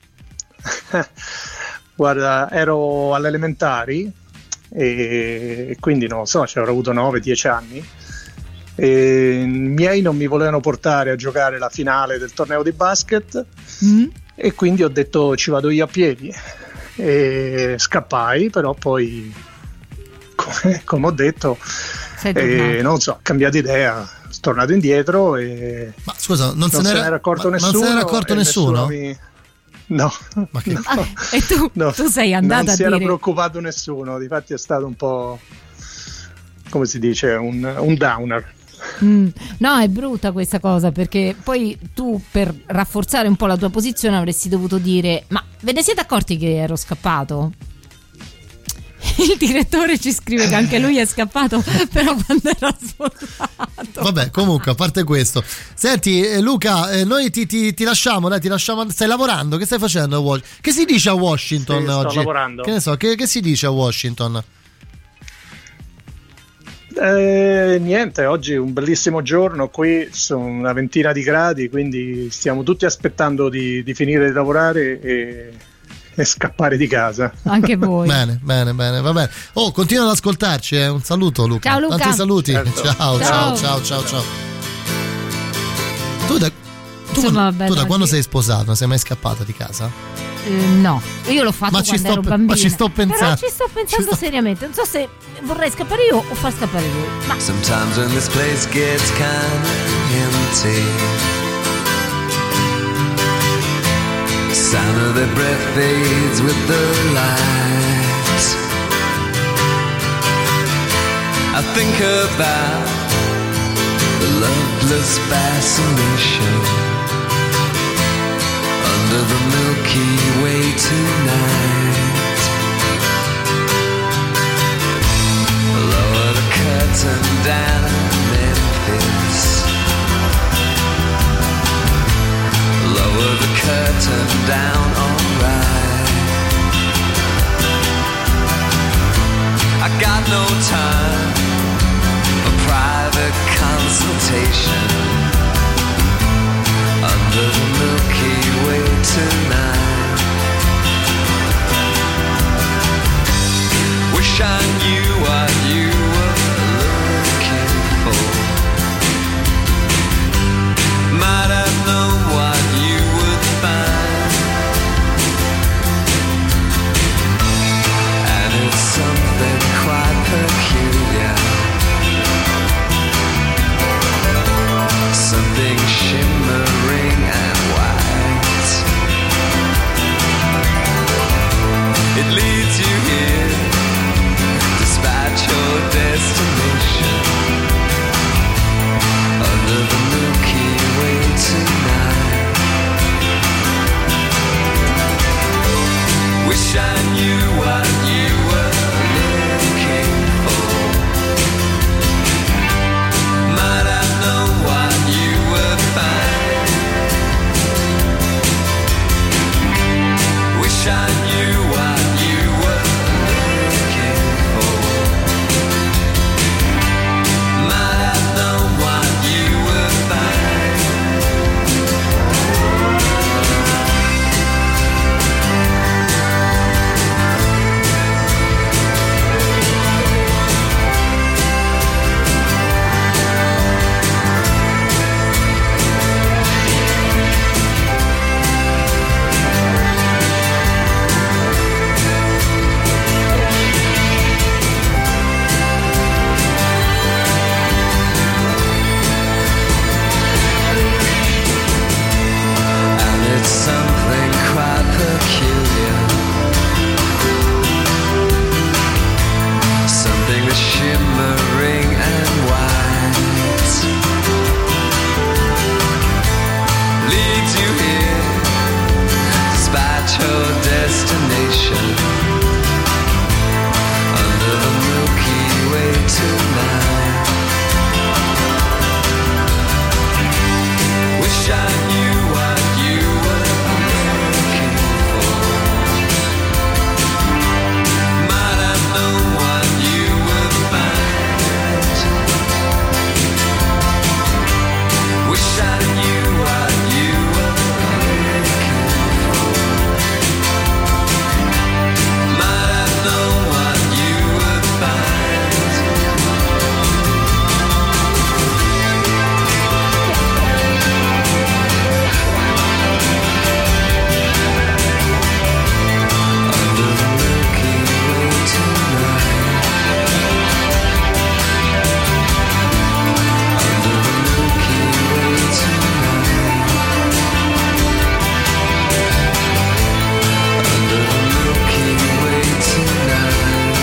Guarda, ero alle elementari e quindi non so, ci avrò avuto nove dieci anni. E i miei non mi volevano portare a giocare la finale del torneo di basket Mm? e quindi ho detto ci vado io a piedi e scappai, però poi come, come ho detto Sei eh, tornato. non so, ho cambiato idea, sono tornato indietro e Ma scusa, non, se n'era, accorto ma- nessuno. non se n'era accorto e nessuno? mi- No, Ma che- no, Ah, e tu, no, tu sei andata non a si era dire preoccupato nessuno, difatti è stato un po', come si dice, un, un downer. Mm, no, è brutta questa cosa perché poi tu per rafforzare un po' la tua posizione avresti dovuto dire ma ve ne siete accorti che ero scappato? Il direttore ci scrive che anche lui è scappato però quando era sfondato. Vabbè, comunque, a parte questo, senti eh, Luca, eh, noi ti, ti- ti lasciamo, dai, ti lasciamo. Stai lavorando? Che stai facendo a Wash- Che si dice a Washington Sì, sto oggi? lavorando. Che ne so, che, che si dice a Washington? Eh, niente, oggi è un bellissimo giorno, qui sono una ventina di gradi, quindi stiamo tutti aspettando di, di finire di lavorare e, e scappare di casa. Anche voi. Bene, bene, bene, va bene. Oh, continua ad ascoltarci, eh. Un saluto, Luca. Ciao, Luca. Tanti saluti. Certo. Ciao, ciao, Ciao. ciao, ciao, ciao. Tu da, tu Insomma, quando- vabbè, tu da oggi- quando sei sposato, non sei mai scappata di casa? Eh, no, io l'ho fatto Ma ci quando sto ero pe- bambina. ma ci sto pensando. Però ci sto pensando seriamente. Non so se vorrei scappare io o far scappare lui. Ma Sometimes when this place gets kind of empty, the sound of their breath fades with the light. I think about the loveless fascination under the Milky Way tonight. Lower the curtain down Memphis. Lower the curtain down, alright. I got no time for private consultation under the Milky Way tonight. Wish I knew what you were looking for. Might have known what you would find. And it's something quite peculiar. leads you here, despite your destination, under the Milky Way tonight. Wish I knew what you were looking for. Might have known what you would find. Wish I knew what you were looking for. Might have known what you would find. Under the Milky Way tonight. Under the Milky Way tonight. Under the Milky Way tonight.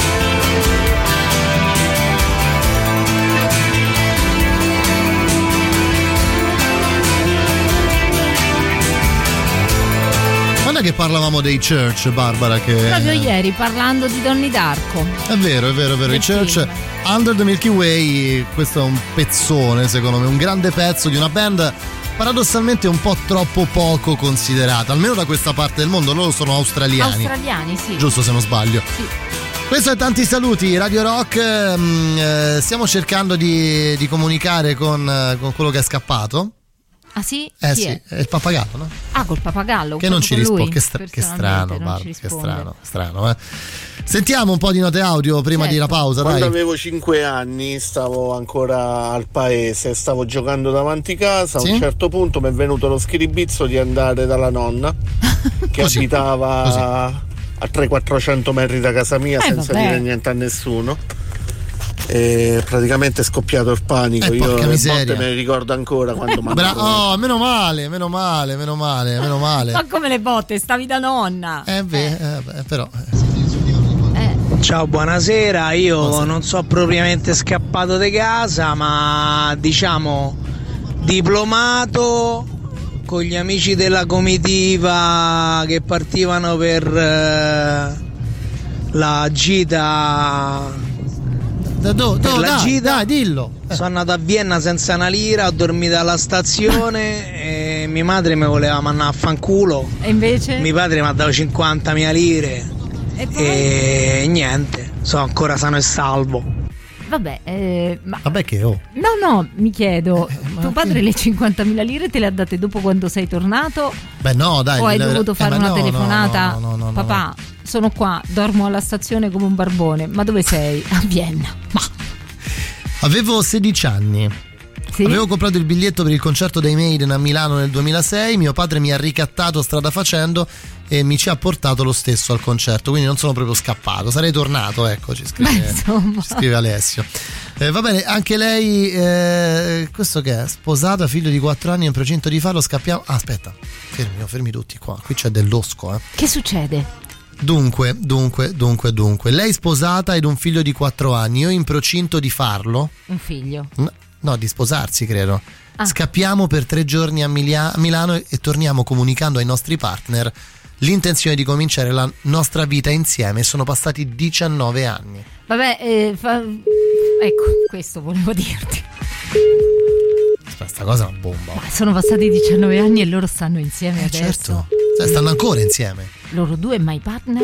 Quando è che parlavamo dei Church, Barbara? Che... Proprio ieri parlando di Donnie Darko. È vero, è vero, è vero. I Church, Under the Milky Way, questo è un pezzone, secondo me, un grande pezzo di una band paradossalmente un po' troppo poco considerata, almeno da questa parte del mondo. Loro sono australiani. Australiani, sì. Giusto, se non sbaglio. Sì. Questo è Tanti Saluti, Radio Rock. mm, eh, stiamo cercando di, di comunicare con, con quello che è scappato. Ah sì? Eh Chi sì, è? è il pappagallo, no? Ah, col pappagallo. Che non ci proprio risponde. lui, Che, stra- che strano, personalmente, non Barbara, ci che risponde. strano, strano, eh. Sentiamo un po' di note audio prima Certo. di la pausa, Quando dai. avevo cinque anni stavo ancora al paese, stavo giocando davanti casa, a Sì? un certo punto mi è venuto lo schiribizzo di andare dalla nonna che Così, abitava così. a trecento quattrocento metri da casa mia Eh, senza vabbè. dire niente a nessuno. E praticamente è scoppiato il panico. Eh, Io porca le miseria. botte me le ricordo ancora quando mi Bra- oh, meno male, meno male, meno male, meno male. Ma come le botte, stavi da nonna. Eh beh, eh, beh, però Ciao, buonasera. Io non so propriamente scappato di casa, ma diciamo diplomato con gli amici della comitiva che partivano per eh, la gita. Da do, per do, la dai, gita dai, dillo. Sono andato a Vienna senza una lira, ho dormito alla stazione e mia madre mi voleva mandare a fanculo. E invece? Mio padre mi ha dato cinquantamila lire E poi? e niente, sono ancora sano e salvo. Vabbè, eh, ma Vabbè che oh. no, no, mi chiedo, Eh, ma tuo padre che- le cinquantamila lire te le ha date dopo quando sei tornato? Beh no, dai. o hai le- dovuto eh, fare ma una no, telefonata? no, no, no, no, no. Papà, sono qua, dormo alla stazione come un barbone. Ma dove sei? A Vienna. Ma Avevo sedici anni. sì? Avevo comprato il biglietto per il concerto dei Maiden a Milano nel duemilasei. Mio padre mi ha ricattato strada facendo e mi ci ha portato lo stesso al concerto, quindi non sono proprio scappato, sarei tornato, ecco, ci scrive, Beh, insomma. ci scrive Alessio. Eh, va bene, anche lei, eh, questo che è? Sposata, figlio di quattro anni, in procinto di farlo, scappiamo. Ah, aspetta, fermi, fermi tutti qua, qui c'è del losco, eh. Che succede? Dunque, dunque, dunque, dunque, lei sposata ed un figlio di quattro anni, io in procinto di farlo? Un figlio. No, no, di sposarsi credo. Ah. Scappiamo per tre giorni a, Milia- a Milano e, e torniamo comunicando ai nostri partner l'intenzione di cominciare la nostra vita insieme. Sono passati diciannove anni. Vabbè, eh, fa- ecco, questo volevo dirti. Questa cosa è una bomba. Ma sono passati diciannove anni e loro stanno insieme Eh, adesso. certo. Cioè, stanno ancora insieme. Loro due, my partner.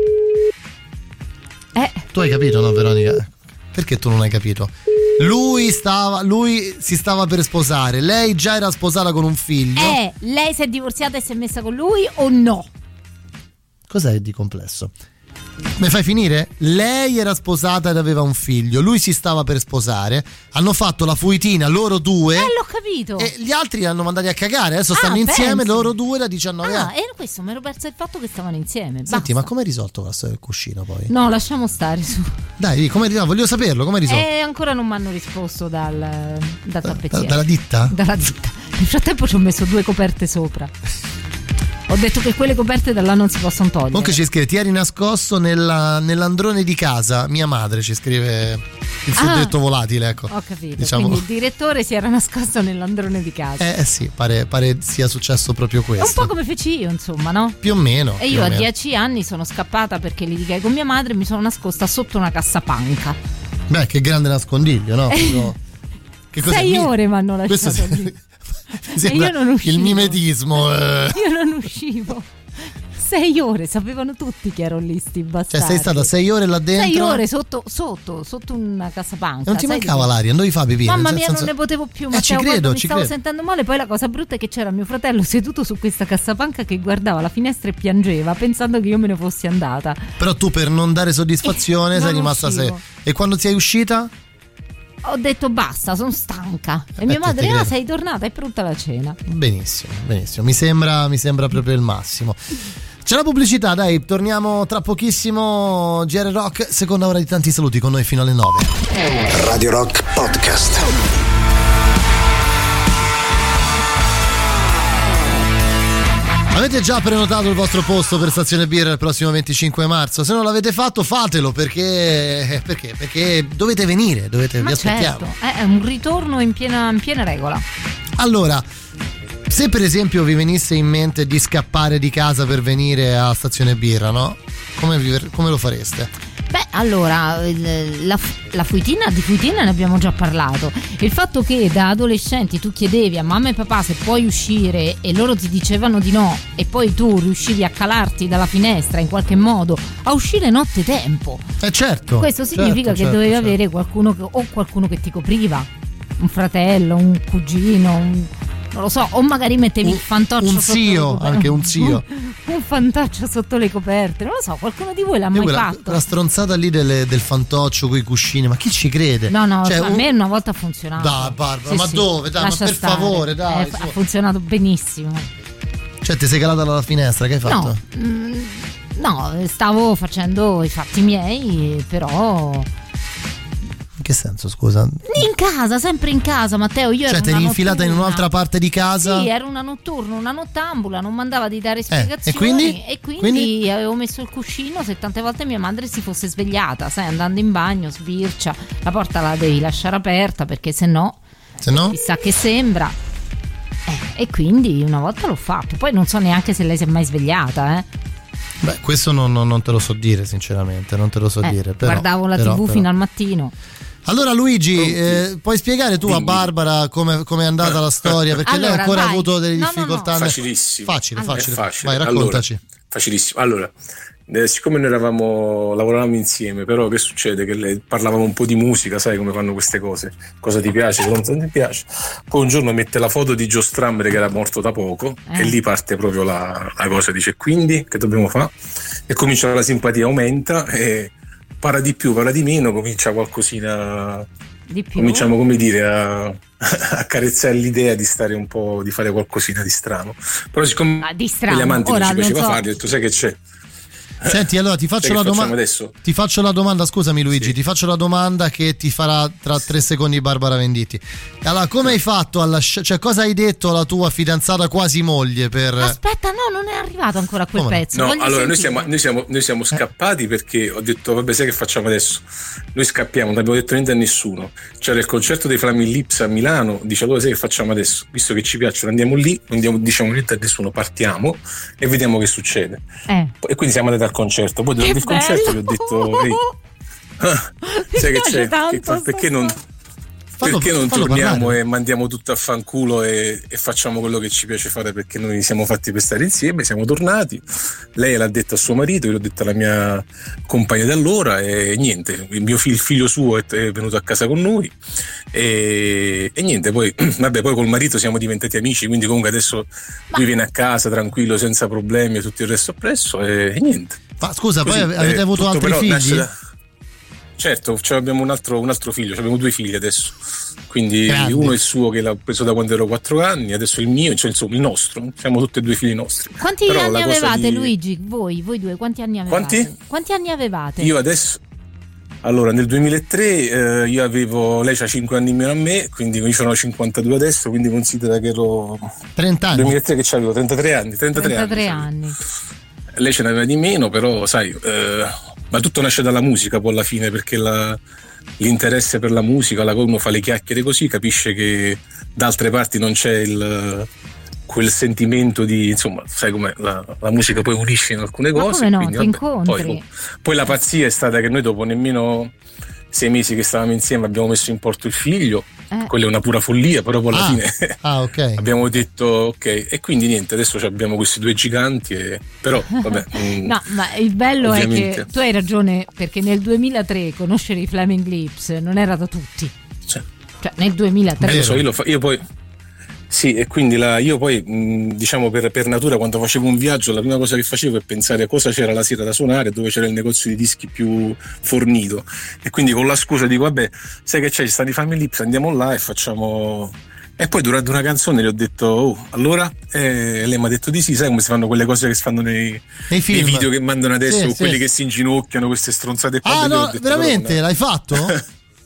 Eh, Tu hai capito, no, Veronica? Perché tu non hai capito? Lui stava, lui si stava per sposare, lei già era sposata con un figlio. eh, lei si è divorziata e si è messa con lui o no? Cos'è di complesso? Mi fai finire? Lei era sposata ed aveva un figlio, lui si stava per sposare, hanno fatto la fuitina loro due Eh, l'ho capito. e gli altri li hanno mandati a cagare, adesso Ah, stanno insieme pensi. loro due da diciannove Ah, anni. e questo mi ero perso il fatto che stavano insieme. Senti, Basta. ma come hai risolto la storia del cuscino poi? No, lasciamo stare su. Dai, come no, voglio saperlo, come hai risolto? E ancora non mi hanno risposto dal, dal tappezziere. dalla ditta? Dalla ditta. Nel frattempo ci ho messo due coperte sopra. Ho detto che quelle coperte da là non si possono togliere. Comunque ci scrive: ti eri nascosto nella- nell'androne di casa, mia madre ci scrive il suddetto Ah, volatile, ecco. Ho capito. Diciamo. Quindi il direttore si era nascosto nell'androne di casa. Eh, eh sì, pare, pare sia successo proprio È un questo. po' come feci io, insomma, no? Più o meno. E più io o a meno. dieci anni sono scappata perché litigai con mia madre e mi sono nascosta sotto una cassapanca. Beh, che grande nascondiglio, no? Proprio- Che cos'è? Sei Mi- ore mi hanno Questo lasciato si- lì. mi sembra io non uscivo. il mimetismo. eh. Io non uscivo. Sei ore, sapevano tutti che ero lì, sti Cioè, bastardi. sei stata sei ore là dentro. Sei ore sotto, sotto, sotto una cassapanca. Non ti sai mancava di- l'aria, non dovevi fare pipì. Mamma nel mia, senso- non ne potevo più. Eh, Matteo, ci credo, guarda, mi ci stavo credo. sentendo male. Poi la cosa brutta è che c'era mio fratello seduto su questa cassapanca che guardava la finestra e piangeva pensando che io me ne fossi andata. Però tu, per non dare soddisfazione, sei Non rimasta sei. uscivo. E quando sei uscita? Ho detto basta, sono stanca. E Eh, mia ti- madre, ti ah, credo. sei tornata, è pronta la cena. Benissimo, benissimo. Mi sembra, mi sembra proprio il massimo. C'è la pubblicità, dai, torniamo tra pochissimo. G R Rock, seconda ora di tanti saluti con noi fino alle nove. Radio Rock Podcast. Avete già prenotato il vostro posto per Stazione Birra il prossimo venticinque marzo? Se non l'avete fatto, fatelo perché perché? Perché dovete venire, dovete, vi Ma aspettiamo. certo, è un ritorno in piena, in piena regola. Allora, se per esempio vi venisse in mente di scappare di casa per venire a Stazione Birra, no? Come, vi- come lo fareste? Beh, allora, il- la, la fuitina, di fuitina ne abbiamo già parlato. Il fatto che da adolescenti tu chiedevi a mamma e papà se puoi uscire e loro ti dicevano di no e poi tu riuscivi a calarti dalla finestra in qualche modo a uscire nottetempo. Eh certo. Questo significa certo, che certo, dovevi certo. avere qualcuno che, o qualcuno che ti copriva, un fratello, un cugino, un- non lo so, o magari mettevi Un- il fantoccio un sotto zio, le coperte. anche un zio. Un fantoccio sotto le coperte, non lo so, qualcuno di voi l'ha mai Io quella, fatto? quella stronzata lì delle- del fantoccio con i cuscini, ma chi ci crede? No, no, Cioè, a un- me una volta ha funzionato. Dai, Barbara, Sì, ma sì, dove? Dai, ma lascia per stare. favore, dai, Eh, su. ha funzionato benissimo. Cioè, ti sei calata dalla finestra, che hai fatto? No, mm, no, stavo facendo i fatti miei, però In che senso, scusa? in casa, sempre in casa, Matteo. Io Cioè, ero ti una eri infilata in notturna. un'altra parte di casa? Sì, ero una notturna, una nottambula, non mandava di dare spiegazioni. Eh, e quindi? E quindi Quindi? avevo messo il cuscino se tante volte mia madre si fosse svegliata, sai, andando in bagno, sbircia, la porta la devi lasciare aperta perché se no, Se no? chissà che sembra. Eh, e quindi una volta l'ho fatto, poi non so neanche se lei si è mai svegliata, eh. Beh, questo non, non- non te lo so dire, sinceramente, non te lo so Eh, dire. Però, guardavo la però, tivù però. fino al mattino. Allora Luigi, eh, puoi spiegare tu a Barbara come come è andata la storia? Perché lei ha Allora, ancora dai. avuto delle No, no, no. difficoltà. nel- Facilissimo. Facile, Allora. facile. È facile. Vai, raccontaci. Allora, facilissimo. Allora, eh, siccome noi eravamo, lavoravamo insieme, però che succede? Che lei, parlavamo un po' di musica, sai come fanno queste cose? Cosa ti piace, cosa non ti piace? Poi un giorno mette la foto di Joe Strummer che era morto da poco Eh. e lì parte proprio la, la cosa, dice quindi che dobbiamo fare? E comincia la simpatia, aumenta e para di più, para di meno, comincia qualcosina... Di più. Cominciamo, come dire, a, a carezzare l'idea di stare un po', di fare qualcosina di strano. Però siccome Ah, di strano. gli amanti Ora, non ci non piaceva so. farli, ho detto sai che c'è? Senti, allora ti faccio Sai la che facciamo domanda. adesso? Ti faccio la domanda, scusami Luigi, ti faccio la domanda che ti farà tra tre secondi Barbara Venditti. Allora, come hai fatto a lasciare, cioè cosa hai detto alla tua fidanzata quasi moglie per Aspetta, no, non è arrivato ancora quel Come no? pezzo. No, voglio allora noi sentire. siamo, noi, siamo, noi siamo scappati perché ho detto vabbè sai che facciamo adesso? Noi scappiamo, non abbiamo detto niente a nessuno. C'era il concerto dei Flaming Lips a Milano, dice allora sai che facciamo adesso? Visto che ci piacciono andiamo lì, non diamo, diciamo niente a nessuno, partiamo e vediamo che succede. Eh. E quindi siamo andati al concerto, poi dopo il bello! concerto gli ho detto ehi, ah, sai che piace c'è? tanto Che fa- sta perché non, Fallo- perché non fallo torniamo parlare. e mandiamo tutto a fanculo e, e facciamo quello che ci piace fare perché noi siamo fatti per stare insieme, siamo tornati, lei l'ha detto a suo marito, io l'ho detto alla mia compagna di allora e niente, il mio figlio, il figlio suo è, è venuto a casa con noi e, e niente, poi vabbè poi col marito siamo diventati amici, quindi comunque adesso lui viene a casa tranquillo senza problemi e tutto il resto appresso e, e niente. Ma scusa, Così, poi avete eh, avuto tutto altri però figli? nasce da- Certo, cioè abbiamo un altro, un altro figlio, cioè abbiamo due figli adesso. Quindi Grandi. uno è il suo che l'ha preso da quando ero quattro anni, adesso il mio, cioè insomma il nostro. Siamo tutti e due figli nostri. Quanti Però anni la cosa avevate, di- Luigi? Voi, voi due, quanti anni avevate? Quanti? Quanti anni avevate? Io adesso. Allora, nel duemilatré eh, io avevo, lei c'ha cinque anni in meno a me, quindi io sono cinquantadue adesso, quindi considera che ero. trenta anni. duemilatré che c'avevo, trentatré anni. trentatré, trentatré anni. anni. Lei ce n'aveva di meno, però sai, eh, ma tutto nasce dalla musica poi alla fine, perché la, l'interesse per la musica, la, uno fa le chiacchiere così, capisce che da altre parti non c'è il quel sentimento di, insomma, sai com'è, la, la musica poi unisce in alcune Ma cose. come no, quindi, ti vabbè, incontri. poi, poi la pazzia è stata che noi dopo nemmeno sei mesi che stavamo insieme abbiamo messo in porto il figlio, Eh. quella è una pura follia, però poi alla Ah, fine ah, ok. abbiamo detto ok, e quindi niente, adesso abbiamo questi due giganti, e, però vabbè. mm, No, ma il bello è Ovviamente. che tu hai ragione, perché nel duemilatré conoscere i Flaming Lips non era da tutti. Cioè. Cioè, nel duemilatré. Eh, lo so, io, lo fa- io poi sì, e quindi la, io poi mh, diciamo per, per natura, quando facevo un viaggio, la prima cosa che facevo è pensare a cosa c'era la sera da suonare, dove c'era il negozio di dischi più fornito, e quindi con la scusa dico vabbè, sai che c'è, ci stanno i Family Lips, andiamo là e facciamo. E poi durante una canzone gli ho detto oh, allora? E lei mi ha detto di sì, sai come si fanno quelle cose che si fanno nei, Nei film. nei video che mandano adesso, Sì, quelli sì. che si inginocchiano, queste stronzate qua. Ah E gli ho no, detto, veramente? "Madonna". L'hai fatto?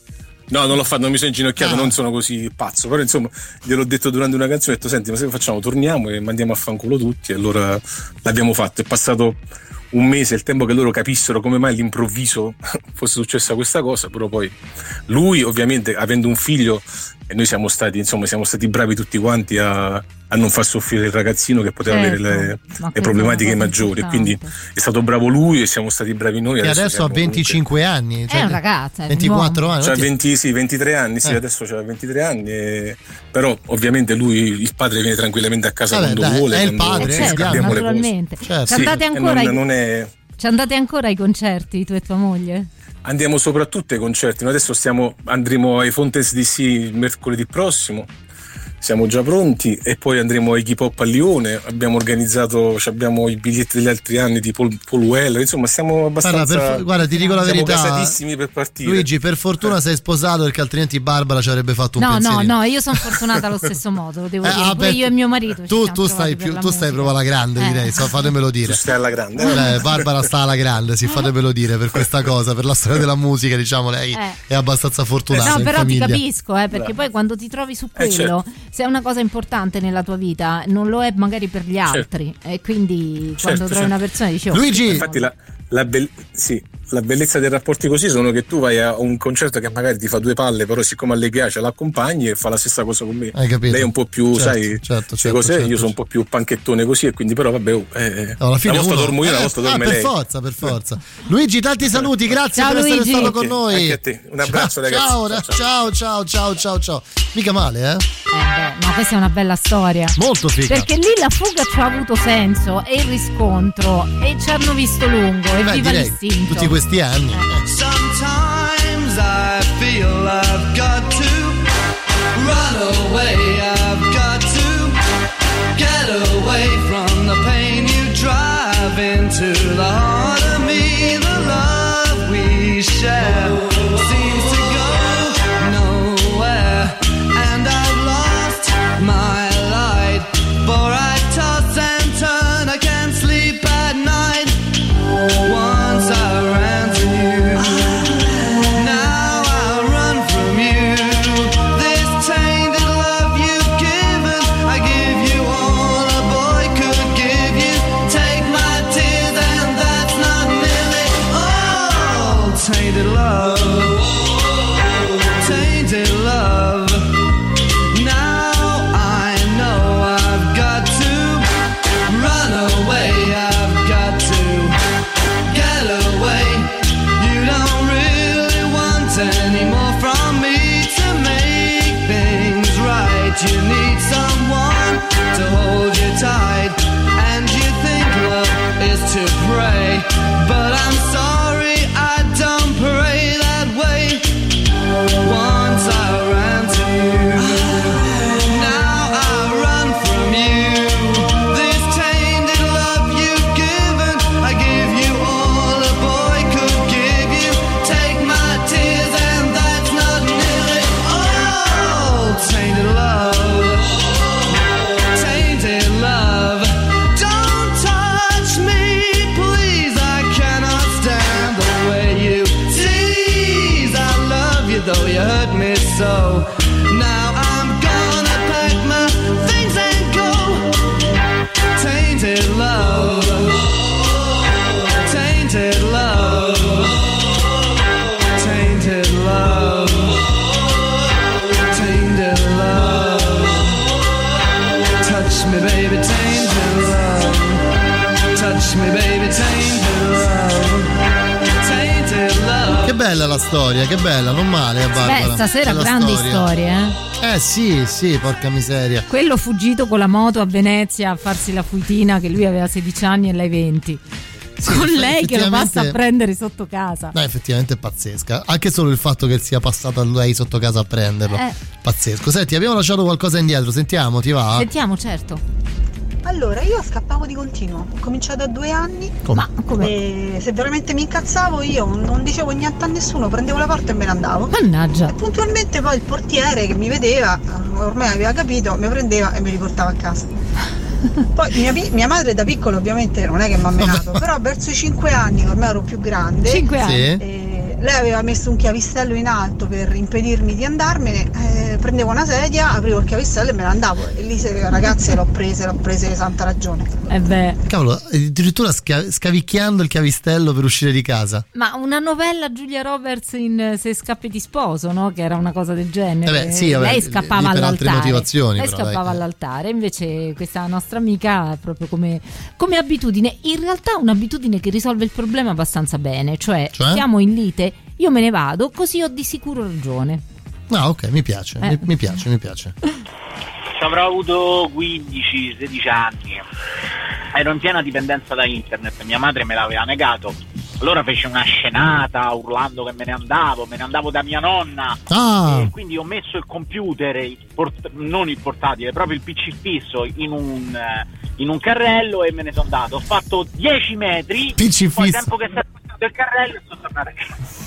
No, non l'ho fatto, non mi sono inginocchiato, Ah. non sono così pazzo, però insomma gliel'ho detto durante una canzone, ho detto senti, ma se facciamo, torniamo e mandiamo a fanculo tutti, e allora l'abbiamo fatto. È passato un mese, il tempo che loro capissero come mai all'improvviso fosse successa questa cosa, però poi lui ovviamente avendo un figlio, e noi siamo stati, insomma, siamo stati bravi tutti quanti a, a non far soffrire il ragazzino che poteva Certo, avere le, ma le quella problematiche è una cosa maggiori, e quindi importante. è stato bravo lui e siamo stati bravi noi. Che adesso ha siamo venticinque anni. È un ragazzo, è ventiquattro anni. C'ha non ti- venti, sì, ventitré anni, sì, Eh. adesso c'ha ventitré anni, e- però ovviamente lui, il padre, viene tranquillamente a casa Vabbè, quando dai, vuole, è il quando padre, Eh, certo, abbiamo le cose. naturalmente. Certo. Ci andate Sì, e ancora non, ai- non è... Ci andate ancora ai concerti, tu e tua moglie? Andiamo soprattutto ai concerti. Noi adesso stiamo, andremo ai Fontaine's D C il mercoledì prossimo, siamo già pronti, e poi andremo ai Hip Hop a Lione. Abbiamo organizzato, abbiamo i biglietti degli altri anni di Paul, Paul Weller, insomma stiamo abbastanza, Guarda, per- guarda, ti dico la siamo verità, gasatissimi per partire. Luigi, per fortuna sei sposato, perché altrimenti Barbara ci avrebbe fatto un No, no, pensierino. no, io sono fortunata allo stesso modo, lo devo Eh, dire. ah, Pure beh, io e mio marito. ci Tu, siamo tu trovati stai, per più, la tu stai musica. proprio alla grande, Eh. direi. So, fatemelo dire. Tu stai alla grande. Eh, Barbara sta alla grande, sì, fatemelo dire per questa cosa, per la storia della musica, diciamo, lei Eh. è abbastanza fortunata. No, in però ti famiglia. capisco, eh, perché Bravo. poi quando ti trovi su Eh, quello, certo. se è una cosa importante nella tua vita, non lo è magari per gli altri. E quindi Certo, quando trovi certo. una persona dici oh, Luigi, Infatti la, la, bel- sì, la bellezza dei rapporti così sono che tu vai a un concerto che magari ti fa due palle, però siccome a lei piace l'accompagni e fa la stessa cosa con me. Hai capito? Lei è un po' più, Certo, sai, certo, queste certo, cose, certo, io sono un po' più panchettone così, e quindi però vabbè, oh, eh, alla fine una volta uno- dormo io, una eh, volta ah, dorme per lei. forza, per forza. Luigi, tanti saluti, grazie Ciao, per essere Luigi. stato con Anche- noi. anche a te. Un abbraccio, ciao, ragazzi. Ciao, Ciao, ciao, ciao, ciao, ciao, ciao. Mica male, eh? Eh, beh, ma questa è una bella storia. Molto figa. Perché lì la fuga ci ha avuto senso, e il riscontro, e ci hanno visto lungo, e Beh, viva direi, l'istinto. tutti questi anni. Sometimes I feel I've got to run away. I've got to get away from the pain you drive into the heart of me. The love we share seems to go nowhere, and I've lost my light. For I toss and turn, I can't sleep at night. Once I ran to you, now I run from you. This tainted love Touch me baby, tainted love. Touch me baby, tainted love. Tainted love. Che bella la storia, che bella, non male, eh, Barbara. Beh, stasera Bella grandi storia. storie, eh. Eh sì, sì, porca miseria. Quello fuggito con la moto a Venezia a farsi la fuitina, che lui aveva sedici anni e lei venti. Sì, con lei che lo passa a effettivamente- prendere sotto casa. No, effettivamente è pazzesca. Anche solo il fatto che sia passata lei sotto casa a prenderlo. Eh. Pazzesco. Senti, abbiamo lasciato qualcosa indietro, sentiamo, ti va? Sentiamo, certo. Allora, io scappavo di continuo, ho cominciato a due anni. Come? E se veramente mi incazzavo io non dicevo niente a nessuno, prendevo la porta e me ne andavo. Mannaggia. E puntualmente poi il portiere che mi vedeva, ormai aveva capito, mi prendeva e mi riportava a casa. Poi mia, pi- mia madre da piccolo ovviamente non è che mi ha menato, però verso i cinque anni, ormai ero più grande. Cinque anni. Sì. e lei aveva messo un chiavistello in alto per impedirmi di andarmene, eh, prendevo una sedia, aprivo il chiavistello e me ne andavo. E lì se ragazze l'ho prese, l'ho prese santa ragione. Eh beh. Cavolo, addirittura sca- scavicchiando il chiavistello per uscire di casa. Ma una novella Giulia Roberts in Se scappi di sposo, no? Che era una cosa del genere. Eh beh, sì, vabbè, lei lì scappava per altre all'altare. motivazioni, Lei però, scappava dai. all'altare. Invece questa nostra amica proprio come, come abitudine, in realtà un'abitudine che risolve il problema abbastanza bene. Cioè, Cioè? siamo in lite, io me ne vado, così ho di sicuro ragione. Ah, ok, mi piace, Eh. mi, mi piace, mi piace. Ci avrò avuto quindici sedici anni, ero in piena dipendenza da internet, mia madre me l'aveva negato, allora fece una scenata urlando che me ne andavo, me ne andavo da mia nonna. Ah. E quindi ho messo il computer, il port- non il portatile, proprio il P C fisso in un, eh, in un carrello e me ne sono andato, ho fatto dieci metri, P C poi fisso. tempo che si è passato il carrello e sono tornato a casa.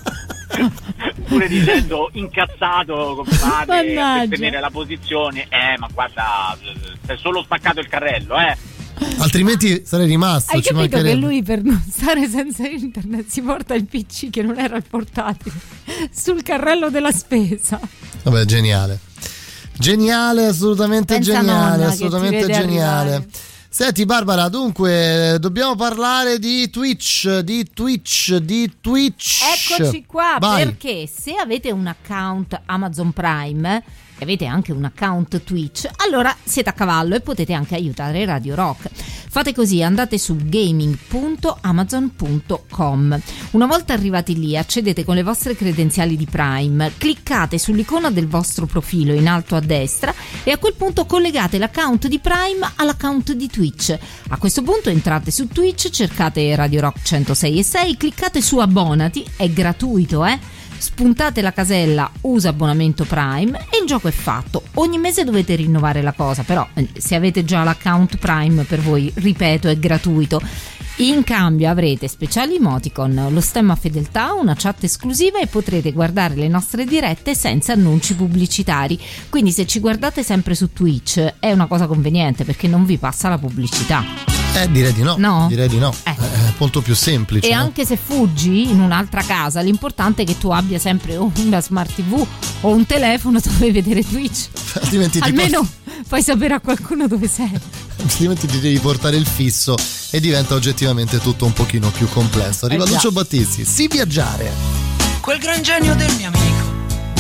Pure dicendo incazzato come madre Mannaggia. per tenere la posizione, eh ma guarda, si è solo staccato il carrello, eh. Altrimenti sarei rimasto. Hai ci capito che mancherebbe. lui per non stare senza internet si porta il P C che non era il portatile sul carrello della spesa. Vabbè, geniale. Geniale, assolutamente Pensa geniale, nonna che assolutamente ti vede geniale. arrivare. Senti Barbara, dunque dobbiamo parlare di Twitch, di Twitch, di Twitch. Eccoci qua, Vai. perché se avete un account Amazon Prime e avete anche un account Twitch, allora siete a cavallo e potete anche aiutare Radio Rock. Fate così, andate su gaming punto amazon punto com. Una volta arrivati lì, accedete con le vostre credenziali di Prime, cliccate sull'icona del vostro profilo in alto a destra e a quel punto collegate l'account di Prime all'account di Twitch. A questo punto entrate su Twitch, cercate Radio Rock centosei e sei, cliccate su abbonati, è gratuito, eh? Spuntate la casella usa abbonamento Prime e il gioco è fatto. Ogni mese dovete rinnovare la cosa, però eh, se avete già l'account Prime per voi, ripeto, è gratuito. In cambio avrete speciali emoticon, lo stemma fedeltà, una chat esclusiva e potrete guardare le nostre dirette senza annunci pubblicitari. Quindi se ci guardate sempre su Twitch è una cosa conveniente perché non vi passa la pubblicità. Eh, direi di no. No? Direi di no. È molto più semplice. E no? anche se fuggi in un'altra casa, l'importante è che tu abbia sempre o una smart tivù o un telefono dove vedere Twitch. Altrimenti ti Almeno fai sapere a qualcuno dove sei. Altrimenti ti devi portare il fisso e diventa oggettivamente tutto un pochino più complesso. Arriva Eh già. Lucio Battisti, sì viaggiare. Quel gran genio del mio amico,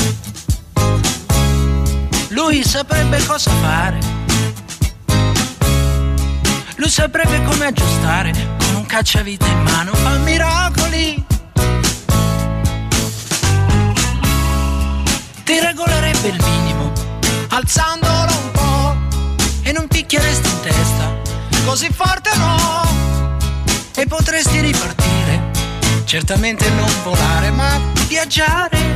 lui saprebbe cosa fare, lui saprebbe come aggiustare, con un cacciavite in mano fa miracoli, ti regolerebbe il minimo, alzandolo un po' e non picchieresti in testa, così forte no, e potresti ripartire, certamente non volare ma viaggiare,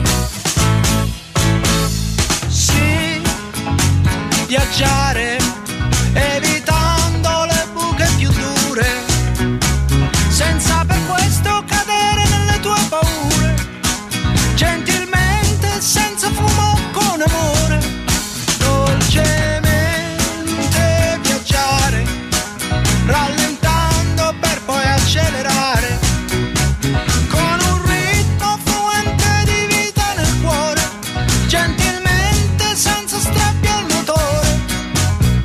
sì, viaggiare, evitando le buche più dure, senza per questo cadere nelle tue paure, gentilmente, senza fumo, con amore, dolcemente viaggiare, rallentando per poi accelerare, con un ritmo fluente di vita nel cuore, gentilmente, senza strappi al motore,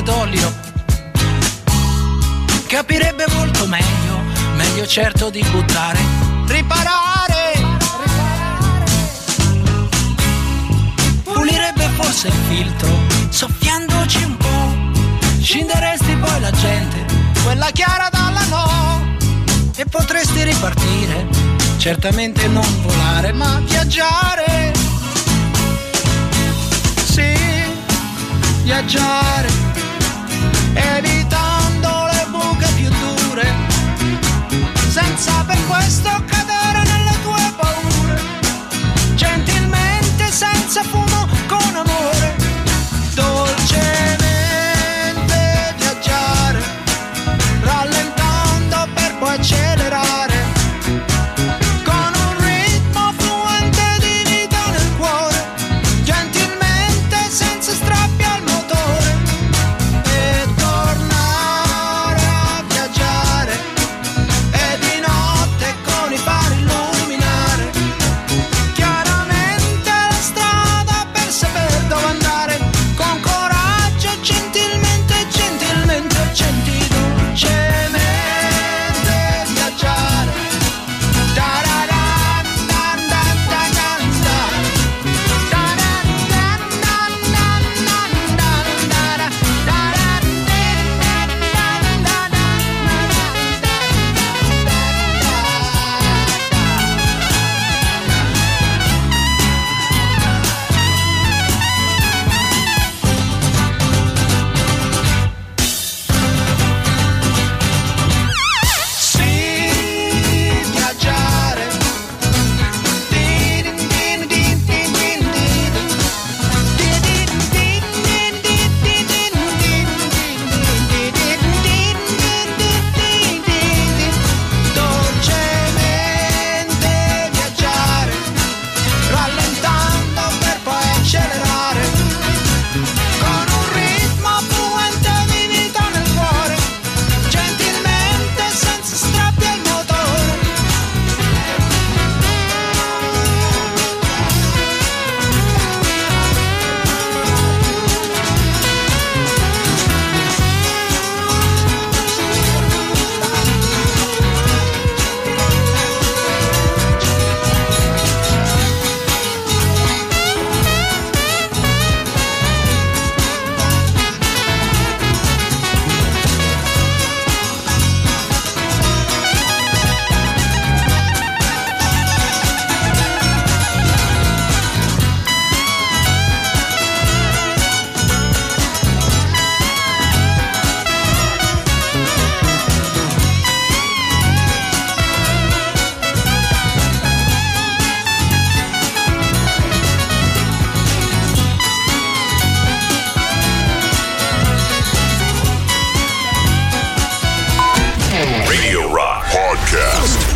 d'olio. Capirebbe molto meglio, meglio certo di buttare, riparare. Pulirebbe forse il filtro, soffiandoci un po'. Scinderesti poi la gente, quella chiara dalla no. E potresti ripartire, certamente non volare, ma viaggiare. Sì, viaggiare, evitando le buche più dure, senza per questo cadere nelle tue paure. Gentilmente, senza fumo, con amore, dolcemente viaggiare, rallentando per poi accelerare, con un ritmo fluente di vita nel cuore, gentilmente, senza strappi al motore, e tornare a viaggiare, e di notte con i fari illuminare chiaramente la strada per saper dove andare, con coraggio, gentilmente, gentilmente, gentile, dolcemente viaggiare. Da-da-da, da-da-da-da-da. Sì, viaggiare. Din, din, din, din, din, din. Din, din, din, din, din, din, din, din, din, din, din, din, din, din. Dolcemente viaggiare, rallentando per poi accelerare, con un ritmo fluente di vita nel cuore, gentilmente, senza strappi al motore. Radio Rock Podcast.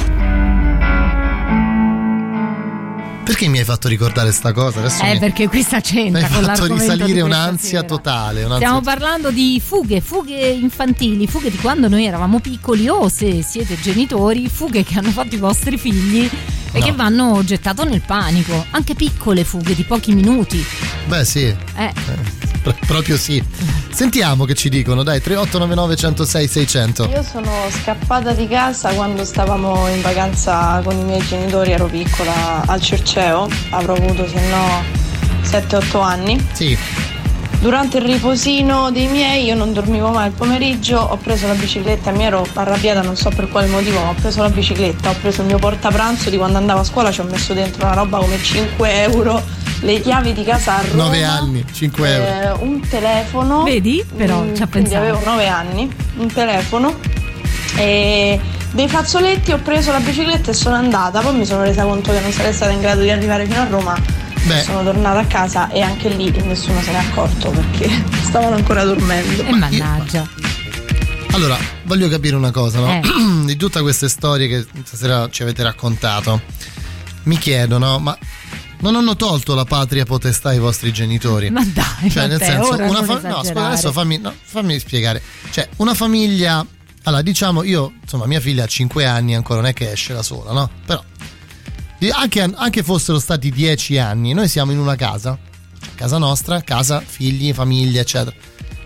Perché mi hai fatto ricordare sta cosa? Adesso Eh, mi... perché questa c'entra mi hai con fatto l'argomento risalire di questa un'ansia sera. totale. Un'ansia... Stiamo parlando di fughe, fughe infantili, fughe di quando noi eravamo piccoli, o se siete genitori, fughe che hanno fatto i vostri figli e No. che vanno gettato nel panico. Anche piccole fughe di pochi minuti. Beh, sì. Eh. Pro- proprio sì. Sentiamo che ci dicono, dai, tre otto nove nove uno zero sei sei zero zero. Io sono scappata di casa quando stavamo in vacanza con i miei genitori, ero piccola, al Circeo, avrò avuto se no sette otto anni. Sì. Durante il riposino dei miei io non dormivo mai il pomeriggio, ho preso la bicicletta, mi ero arrabbiata non so per quale motivo, ma ho preso la bicicletta, ho preso il mio portapranzo di quando andavo a scuola, ci ho messo dentro una roba come cinque euro, le chiavi di casa a Roma, nove anni, cinque euro. eh, un telefono. Vedi? Però mm, ci ha quindi pensato. avevo nove anni, un telefono e dei fazzoletti, ho preso la bicicletta e sono andata, poi mi sono resa conto che non sarei stata in grado di arrivare fino a Roma. Beh. Sono tornata a casa e anche lì nessuno se n'è accorto perché stavano ancora dormendo. E mannaggia. Allora, voglio capire una cosa, no? Eh. Di tutte queste storie che stasera ci avete raccontato, mi chiedono, ma non hanno tolto la patria potestà ai vostri genitori? Ma dai, cioè, nel Matteo, senso, ora una non fa- no, esagerare. scusa, adesso fammi, no, fammi spiegare. Cioè, una famiglia, allora diciamo, io, insomma, mia figlia ha cinque anni, ancora non è che esce da sola, no? Però anche, anche fossero stati dieci anni, noi siamo in una casa, casa nostra, casa, figli, famiglia, eccetera.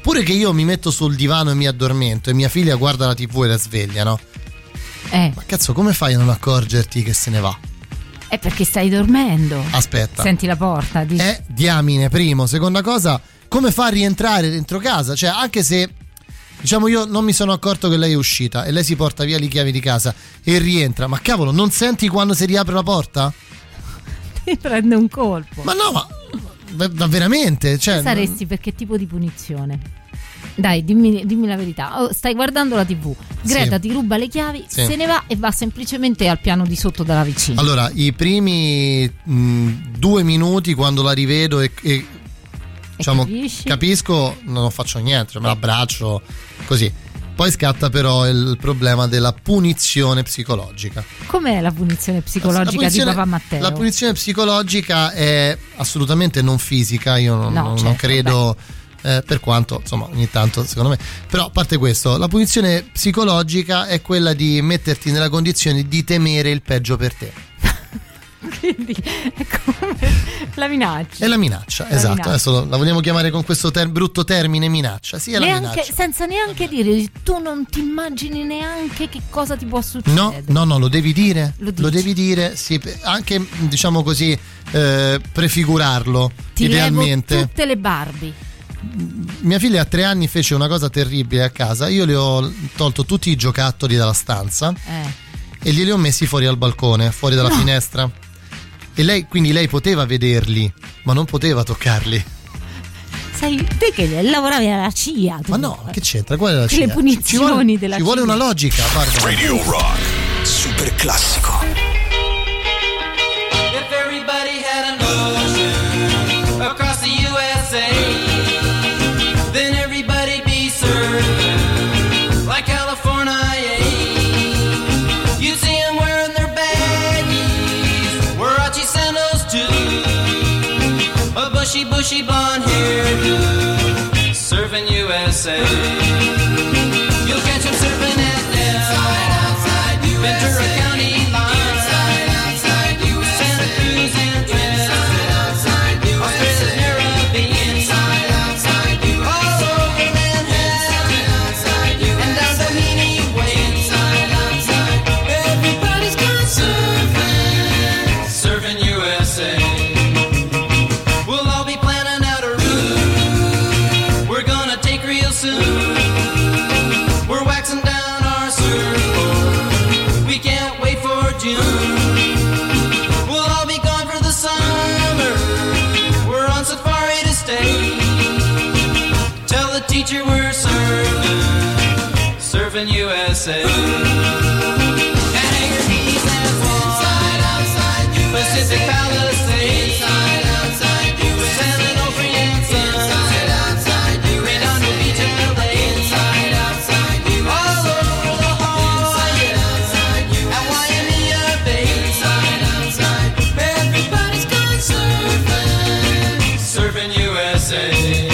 pure che io mi metto sul divano e mi addormento e mia figlia guarda la tivù e la sveglia, no? Eh. Ma cazzo, come fai a non accorgerti che se ne va? È perché stai dormendo. Aspetta. Senti la porta. Dici... È diamine, primo. Seconda cosa, come fa a rientrare dentro casa? Cioè, anche se, diciamo, io non mi sono accorto che lei è uscita e lei si porta via le chiavi di casa e rientra, ma cavolo, non senti quando si riapre la porta? Ti prende un colpo. Ma no, ma, ma veramente? Cioè, saresti per che tipo di punizione? Dai, dimmi, dimmi la verità. Oh, stai guardando la tivù, Greta sì. ti ruba le chiavi, sì. se ne va e va semplicemente al piano di sotto dalla vicina. Allora, i primi mh, due minuti quando la rivedo e, e diciamo, capisco, non faccio niente, cioè me l'abbraccio così. Poi scatta però il problema della punizione psicologica. Com'è la punizione psicologica la punizione, di papà Matteo? La punizione psicologica è assolutamente non fisica, io non, no, non, certo, non credo, eh, per quanto insomma ogni tanto secondo me. Però a parte questo, la punizione psicologica è quella di metterti nella condizione di temere il peggio per te. Quindi è come la minaccia. È la minaccia, la esatto. Minaccia. Adesso la vogliamo chiamare con questo ter- brutto termine minaccia. Sì, è la neanche, minaccia. Senza neanche dire, tu non ti immagini neanche che cosa ti può succedere. No, no, no, lo devi dire. Lo, lo devi dire, sì, anche diciamo così, eh, prefigurarlo ti idealmente. Levo tutte le Barbie. Mia figlia a tre anni fece una cosa terribile a casa. Io le ho tolto tutti i giocattoli dalla stanza eh. e glieli ho messi fuori al balcone, fuori dalla no. finestra. E lei, quindi lei poteva vederli, ma non poteva toccarli. Sai, te che lavoravi alla C I A. Tu. Ma no, che c'entra? Qual è la C I A? Le punizioni ci vuole, della ci C I A. vuole una logica, guarda. Radio Rock, super classico. If everybody had an ocean across the U S A, then everybody'd be served like California. You'd see them wearing their baggies, Warachi sandals too, a bushy, bushy blonde hairdo, serving U S A. You'll catch them surfing at Nell, Ventura County line, Santa Cruz and Trent, Australia's Caribbean, all over Manhattan, and down Doheny Way. Everybody's gone surfing, surfing U S A. We'll all be planning out a route we're gonna take real soon. We're waxing down our surfboard, we can't wait for June. We'll all be gone for the summer, we're on safari to stay. Tell the teacher we're surfing, surfing U S A. And Hangar Keys and Guam, Pacific Palisades, San Onofre and Sun, Redondo Beach and L A, all over La Jolla, and Waimea Bay. Everybody's gone surfing, surfing U S A.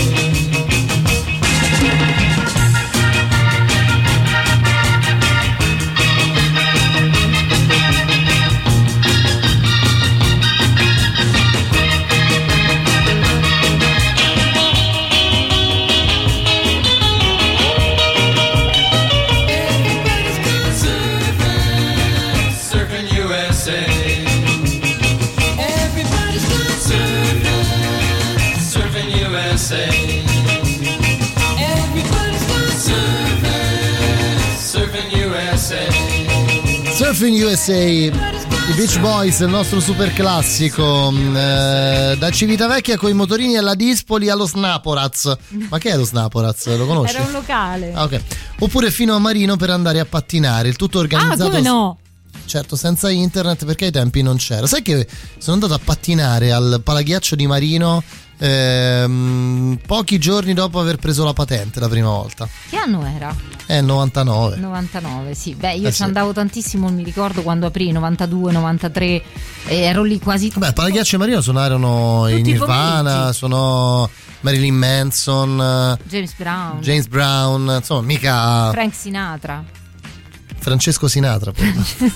Surfing U S A. Everybody's gone surfing, surfing U S A. Everybody's gone surfing, surfing U S A. Surfing U S A, i Beach Boys, il nostro super classico, eh, da Civitavecchia con i motorini alla Dispoli allo Snaporaz. Ma che è lo Snaporaz? Lo conosci? Era un locale. Ah, ok. Oppure fino a Marino per andare a pattinare, il tutto organizzato. Ah, come no? Certo, senza internet perché ai tempi non c'era. Sai che sono andato a pattinare al Palaghiaccio di Marino ehm, pochi giorni dopo aver preso la patente la prima volta. Che anno era? Eh, novantanove. novantanove, sì. Beh, io Eh, ci sì. andavo tantissimo, mi ricordo quando aprì, novantadue, novantatré, e ero lì quasi. Beh, Palaghiaccio e Marino suonarono i Tutti i Nirvana, pomeriggi. sono Marilyn Manson, James Brown, James Brown, insomma, mica Frank Sinatra. Francesco Sinatra.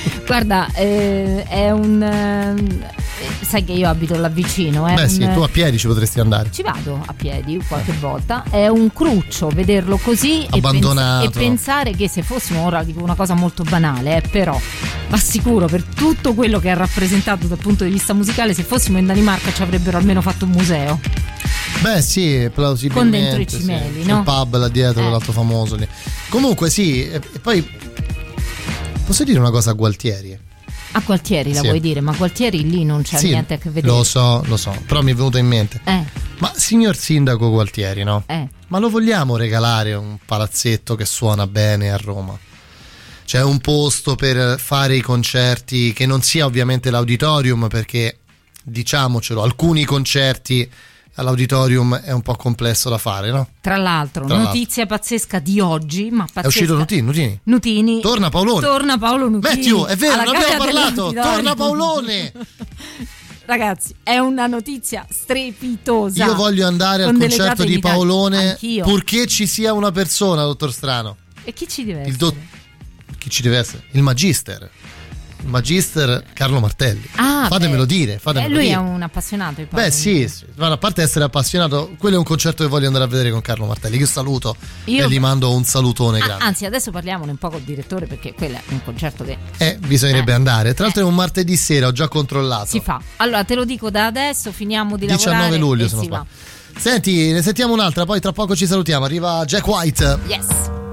Guarda, eh, è un eh, sai che io abito là vicino, eh, Beh un, sì, tu a piedi ci potresti andare. ci vado a piedi qualche volta. È un cruccio vederlo così e, Abbandonato. pens- e pensare che se fossimo, ora dico una cosa molto banale, eh, però ma sicuro per tutto quello che ha rappresentato dal punto di vista musicale, se fossimo in Danimarca ci avrebbero almeno fatto un museo. Beh sì, plausibilmente. Con dentro i sì. cimeli, C'è no? il pub là dietro, Eh. quell'altro famoso lì. Comunque sì, e, e poi posso dire una cosa a Gualtieri? A Gualtieri la Sì. vuoi dire? Ma Gualtieri lì non c'è Sì, niente a che vedere. lo so, lo so, però mi è venuto in mente. Eh, Ma signor sindaco Gualtieri, no? eh. Ma lo vogliamo regalare un palazzetto che suona bene a Roma? C'è un posto per fare i concerti che non sia ovviamente l'auditorium, perché diciamocelo, alcuni concerti all'auditorium è un po' complesso da fare, no? Tra l'altro, Tra notizia pazzesca di oggi, ma pazzesca. È uscito Nutini, Nutini. Nutini. Torna Paolone. Torna Paolo Nutini. Matthew, è vero, alla ne abbiamo Gaga parlato. dell'Auditorio. Torna Paolone. Ragazzi, è una notizia strepitosa. Io voglio andare al Con delle concerto date di in Italia. Paolone, Anch'io. purché ci sia una persona, dottor Strano. E chi ci deve Il essere? dott- chi ci deve essere? Il Magister. Il Magister Carlo Martelli. Ah, fatemelo beh. dire, Eh, fatemelo lui dire. è un appassionato di Paolo. Beh sì, sì. Ma a parte essere appassionato, quello è un concerto che voglio andare a vedere con Carlo Martelli. Io saluto Io- e gli mando un salutone Ah, grande. anzi, adesso parliamone un po' col direttore, perché quello è un concerto che Eh, bisognerebbe andare. Tra l'altro è un martedì sera, ho già controllato. si fa. Allora, te lo dico da adesso, finiamo di diciannove lavorare luglio, e se non si va. sbaglio. Senti, ne sentiamo un'altra, poi tra poco ci salutiamo. Arriva Jack White. Yes.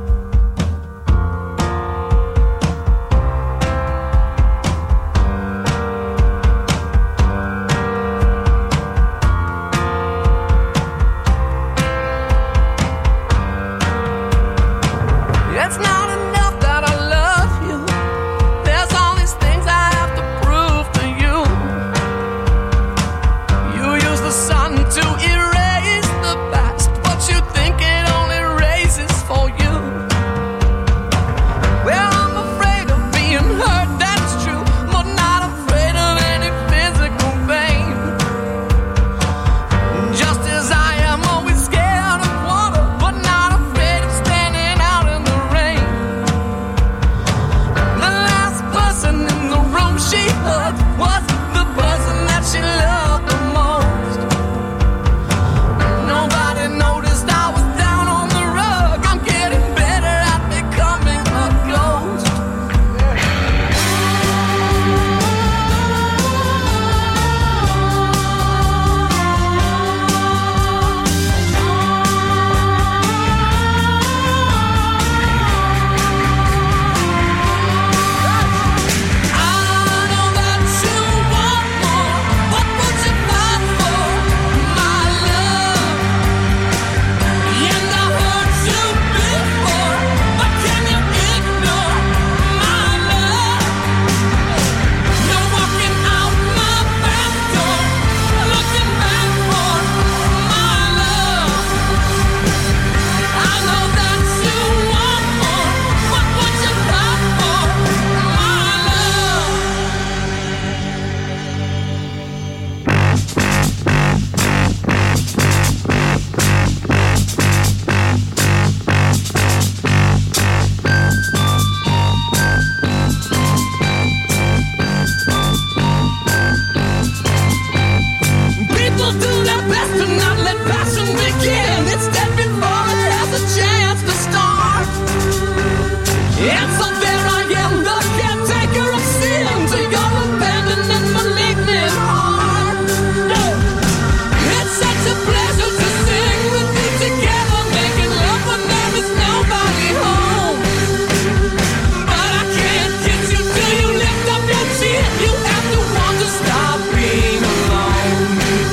It's not enough that I love you. There's all these things I have to prove to you. You use the sun to erase the past, but you think it only erases for you. Well, I'm afraid of being hurt, that's true, but not afraid of any physical pain. Just as I am always scared of water, but not afraid of standing out in the rain. The last person in the room she hugged was the person that she loved the most. Nobody noticed I was down on the rug. I'm getting better at becoming a ghost. People do their best to not let passion begin. It's dead before it has a chance to start. And so there I am, the caretaker of sin, to your abandoned and malignant heart. It's such a pleasure to sing with me together, making love when there is nobody home. But I can't get you till you lift up your chin. You have to want to stop being alone.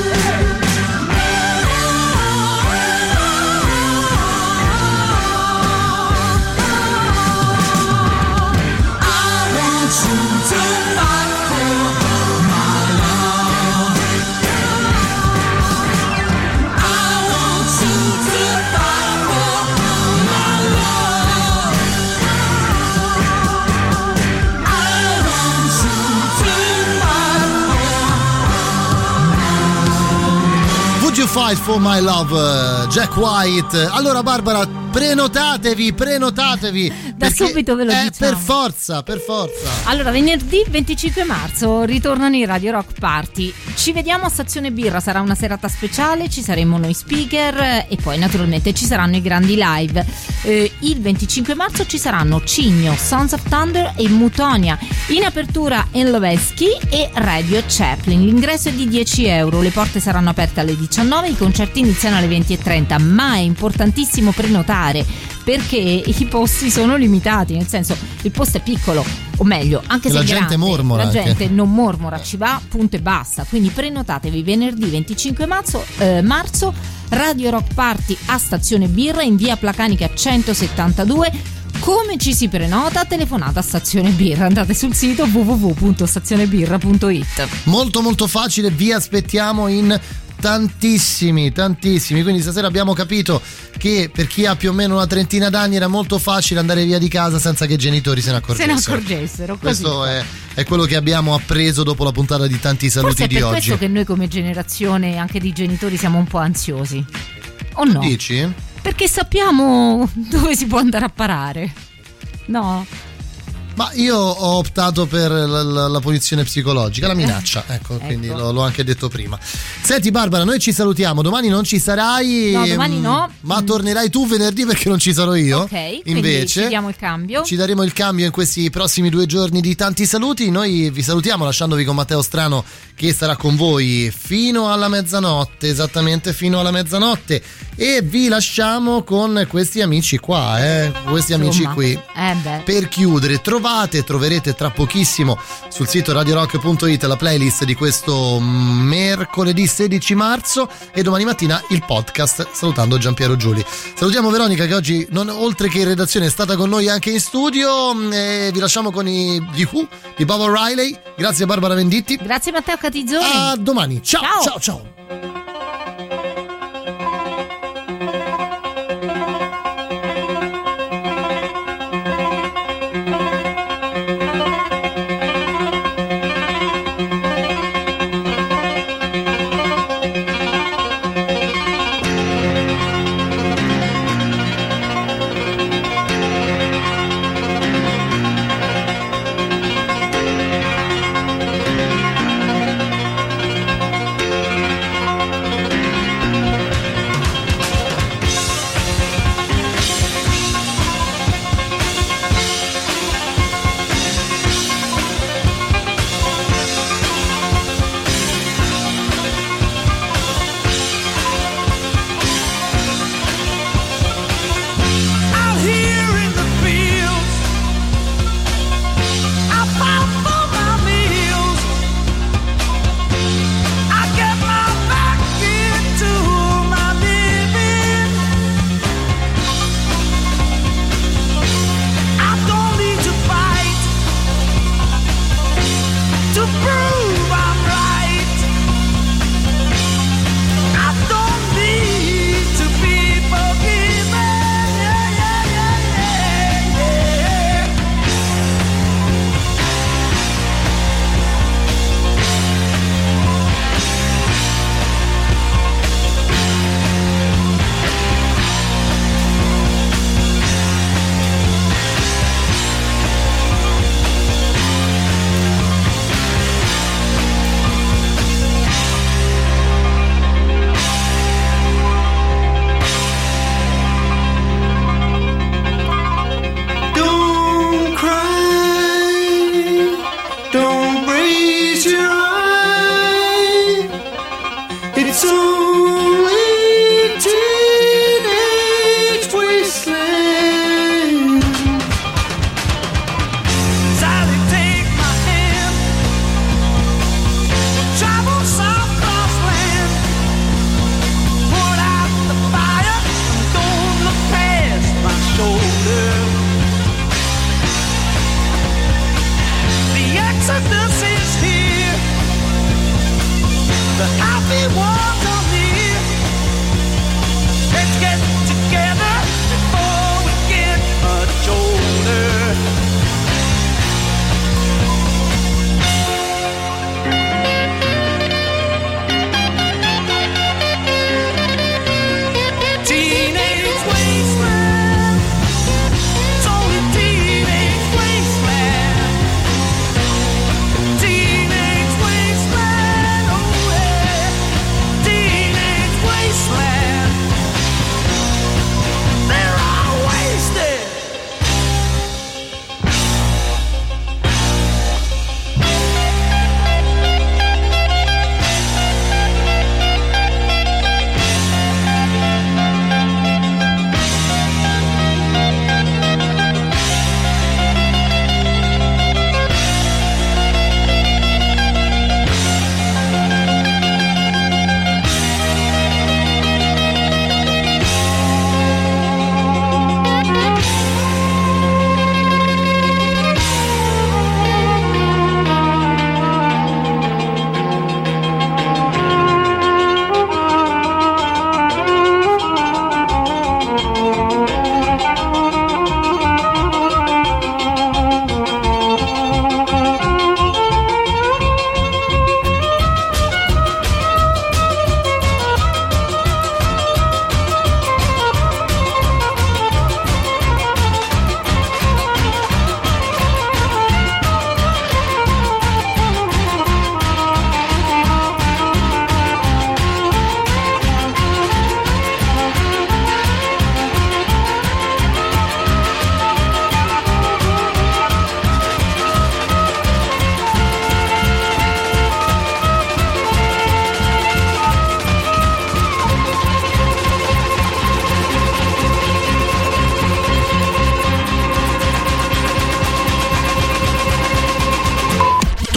Would you fight for my love? Jack White. Allora Barbara, prenotatevi, prenotatevi Da Perché- subito ve lo eh, diciamo. per forza, per forza. Allora, venerdì venticinque marzo ritornano i Radio Rock Party. Ci vediamo a Stazione Birra, sarà una serata speciale, ci saremo noi speaker eh, e poi naturalmente ci saranno i grandi live. Eh, il venticinque marzo ci saranno Cigno, Sons of Thunder e Mutonia. In apertura Enloveschi e Radio Chaplin. L'ingresso è di dieci euro, le porte saranno aperte alle diciannove, i concerti iniziano alle venti e trenta, ma è importantissimo prenotare perché i posti sono limitati, nel senso il posto è piccolo, o meglio, anche E se la è gente grande, mormora la anche. gente non mormora, ci va, punto e basta. Quindi prenotatevi venerdì venticinque marzo, eh, marzo Radio Rock Party a Stazione Birra in via Placanica centosettantadue. Come ci si prenota? Telefonata a Stazione Birra, andate sul sito w w w punto stazione birra punto i t. Molto molto facile, vi aspettiamo in tantissimi, tantissimi. Quindi stasera abbiamo capito che per chi ha più o meno una trentina d'anni era molto facile andare via di casa senza che i genitori se ne Se accorgessero. ne accorgessero. Così. Questo è, è quello che abbiamo appreso dopo la puntata di Tanti Saluti Forse è di per oggi. questo che noi come generazione anche di genitori siamo un po' ansiosi. O no? Dici? Perché sappiamo dove si può andare a parare. No? Ma io ho optato per la, la, la punizione psicologica, la minaccia, ecco, quindi l'ho, l'ho anche detto prima. Senti Barbara, noi ci salutiamo, domani non ci sarai. No, domani no. Ma tornerai tu venerdì perché non ci sarò io. Ok, quindi invece ci diamo il cambio. ci daremo il cambio in questi prossimi due giorni di Tanti Saluti. Noi vi salutiamo lasciandovi con Matteo Strano che sarà con voi fino alla mezzanotte, esattamente fino alla mezzanotte. E vi lasciamo con questi amici qua, eh, questi Insomma, amici qui. Eh beh. Per chiudere, trovate, troverete tra pochissimo sul sito radio rock punto it la playlist di questo mercoledì sedici marzo e domani mattina il podcast, salutando Giampiero Giuli. Salutiamo Veronica che oggi, non, oltre che in redazione, è stata con noi anche in studio, e vi lasciamo con i gli Who di Bob O'Reilly. Grazie Barbara Venditti. Grazie Matteo Catizzoni. A domani. Ciao, Ciao. ciao, ciao.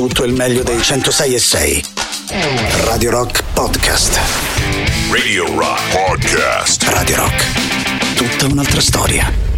tutto il meglio dei centosei e sei. Radio Rock Podcast. Radio Rock Podcast. Radio Rock. Tutta un'altra storia.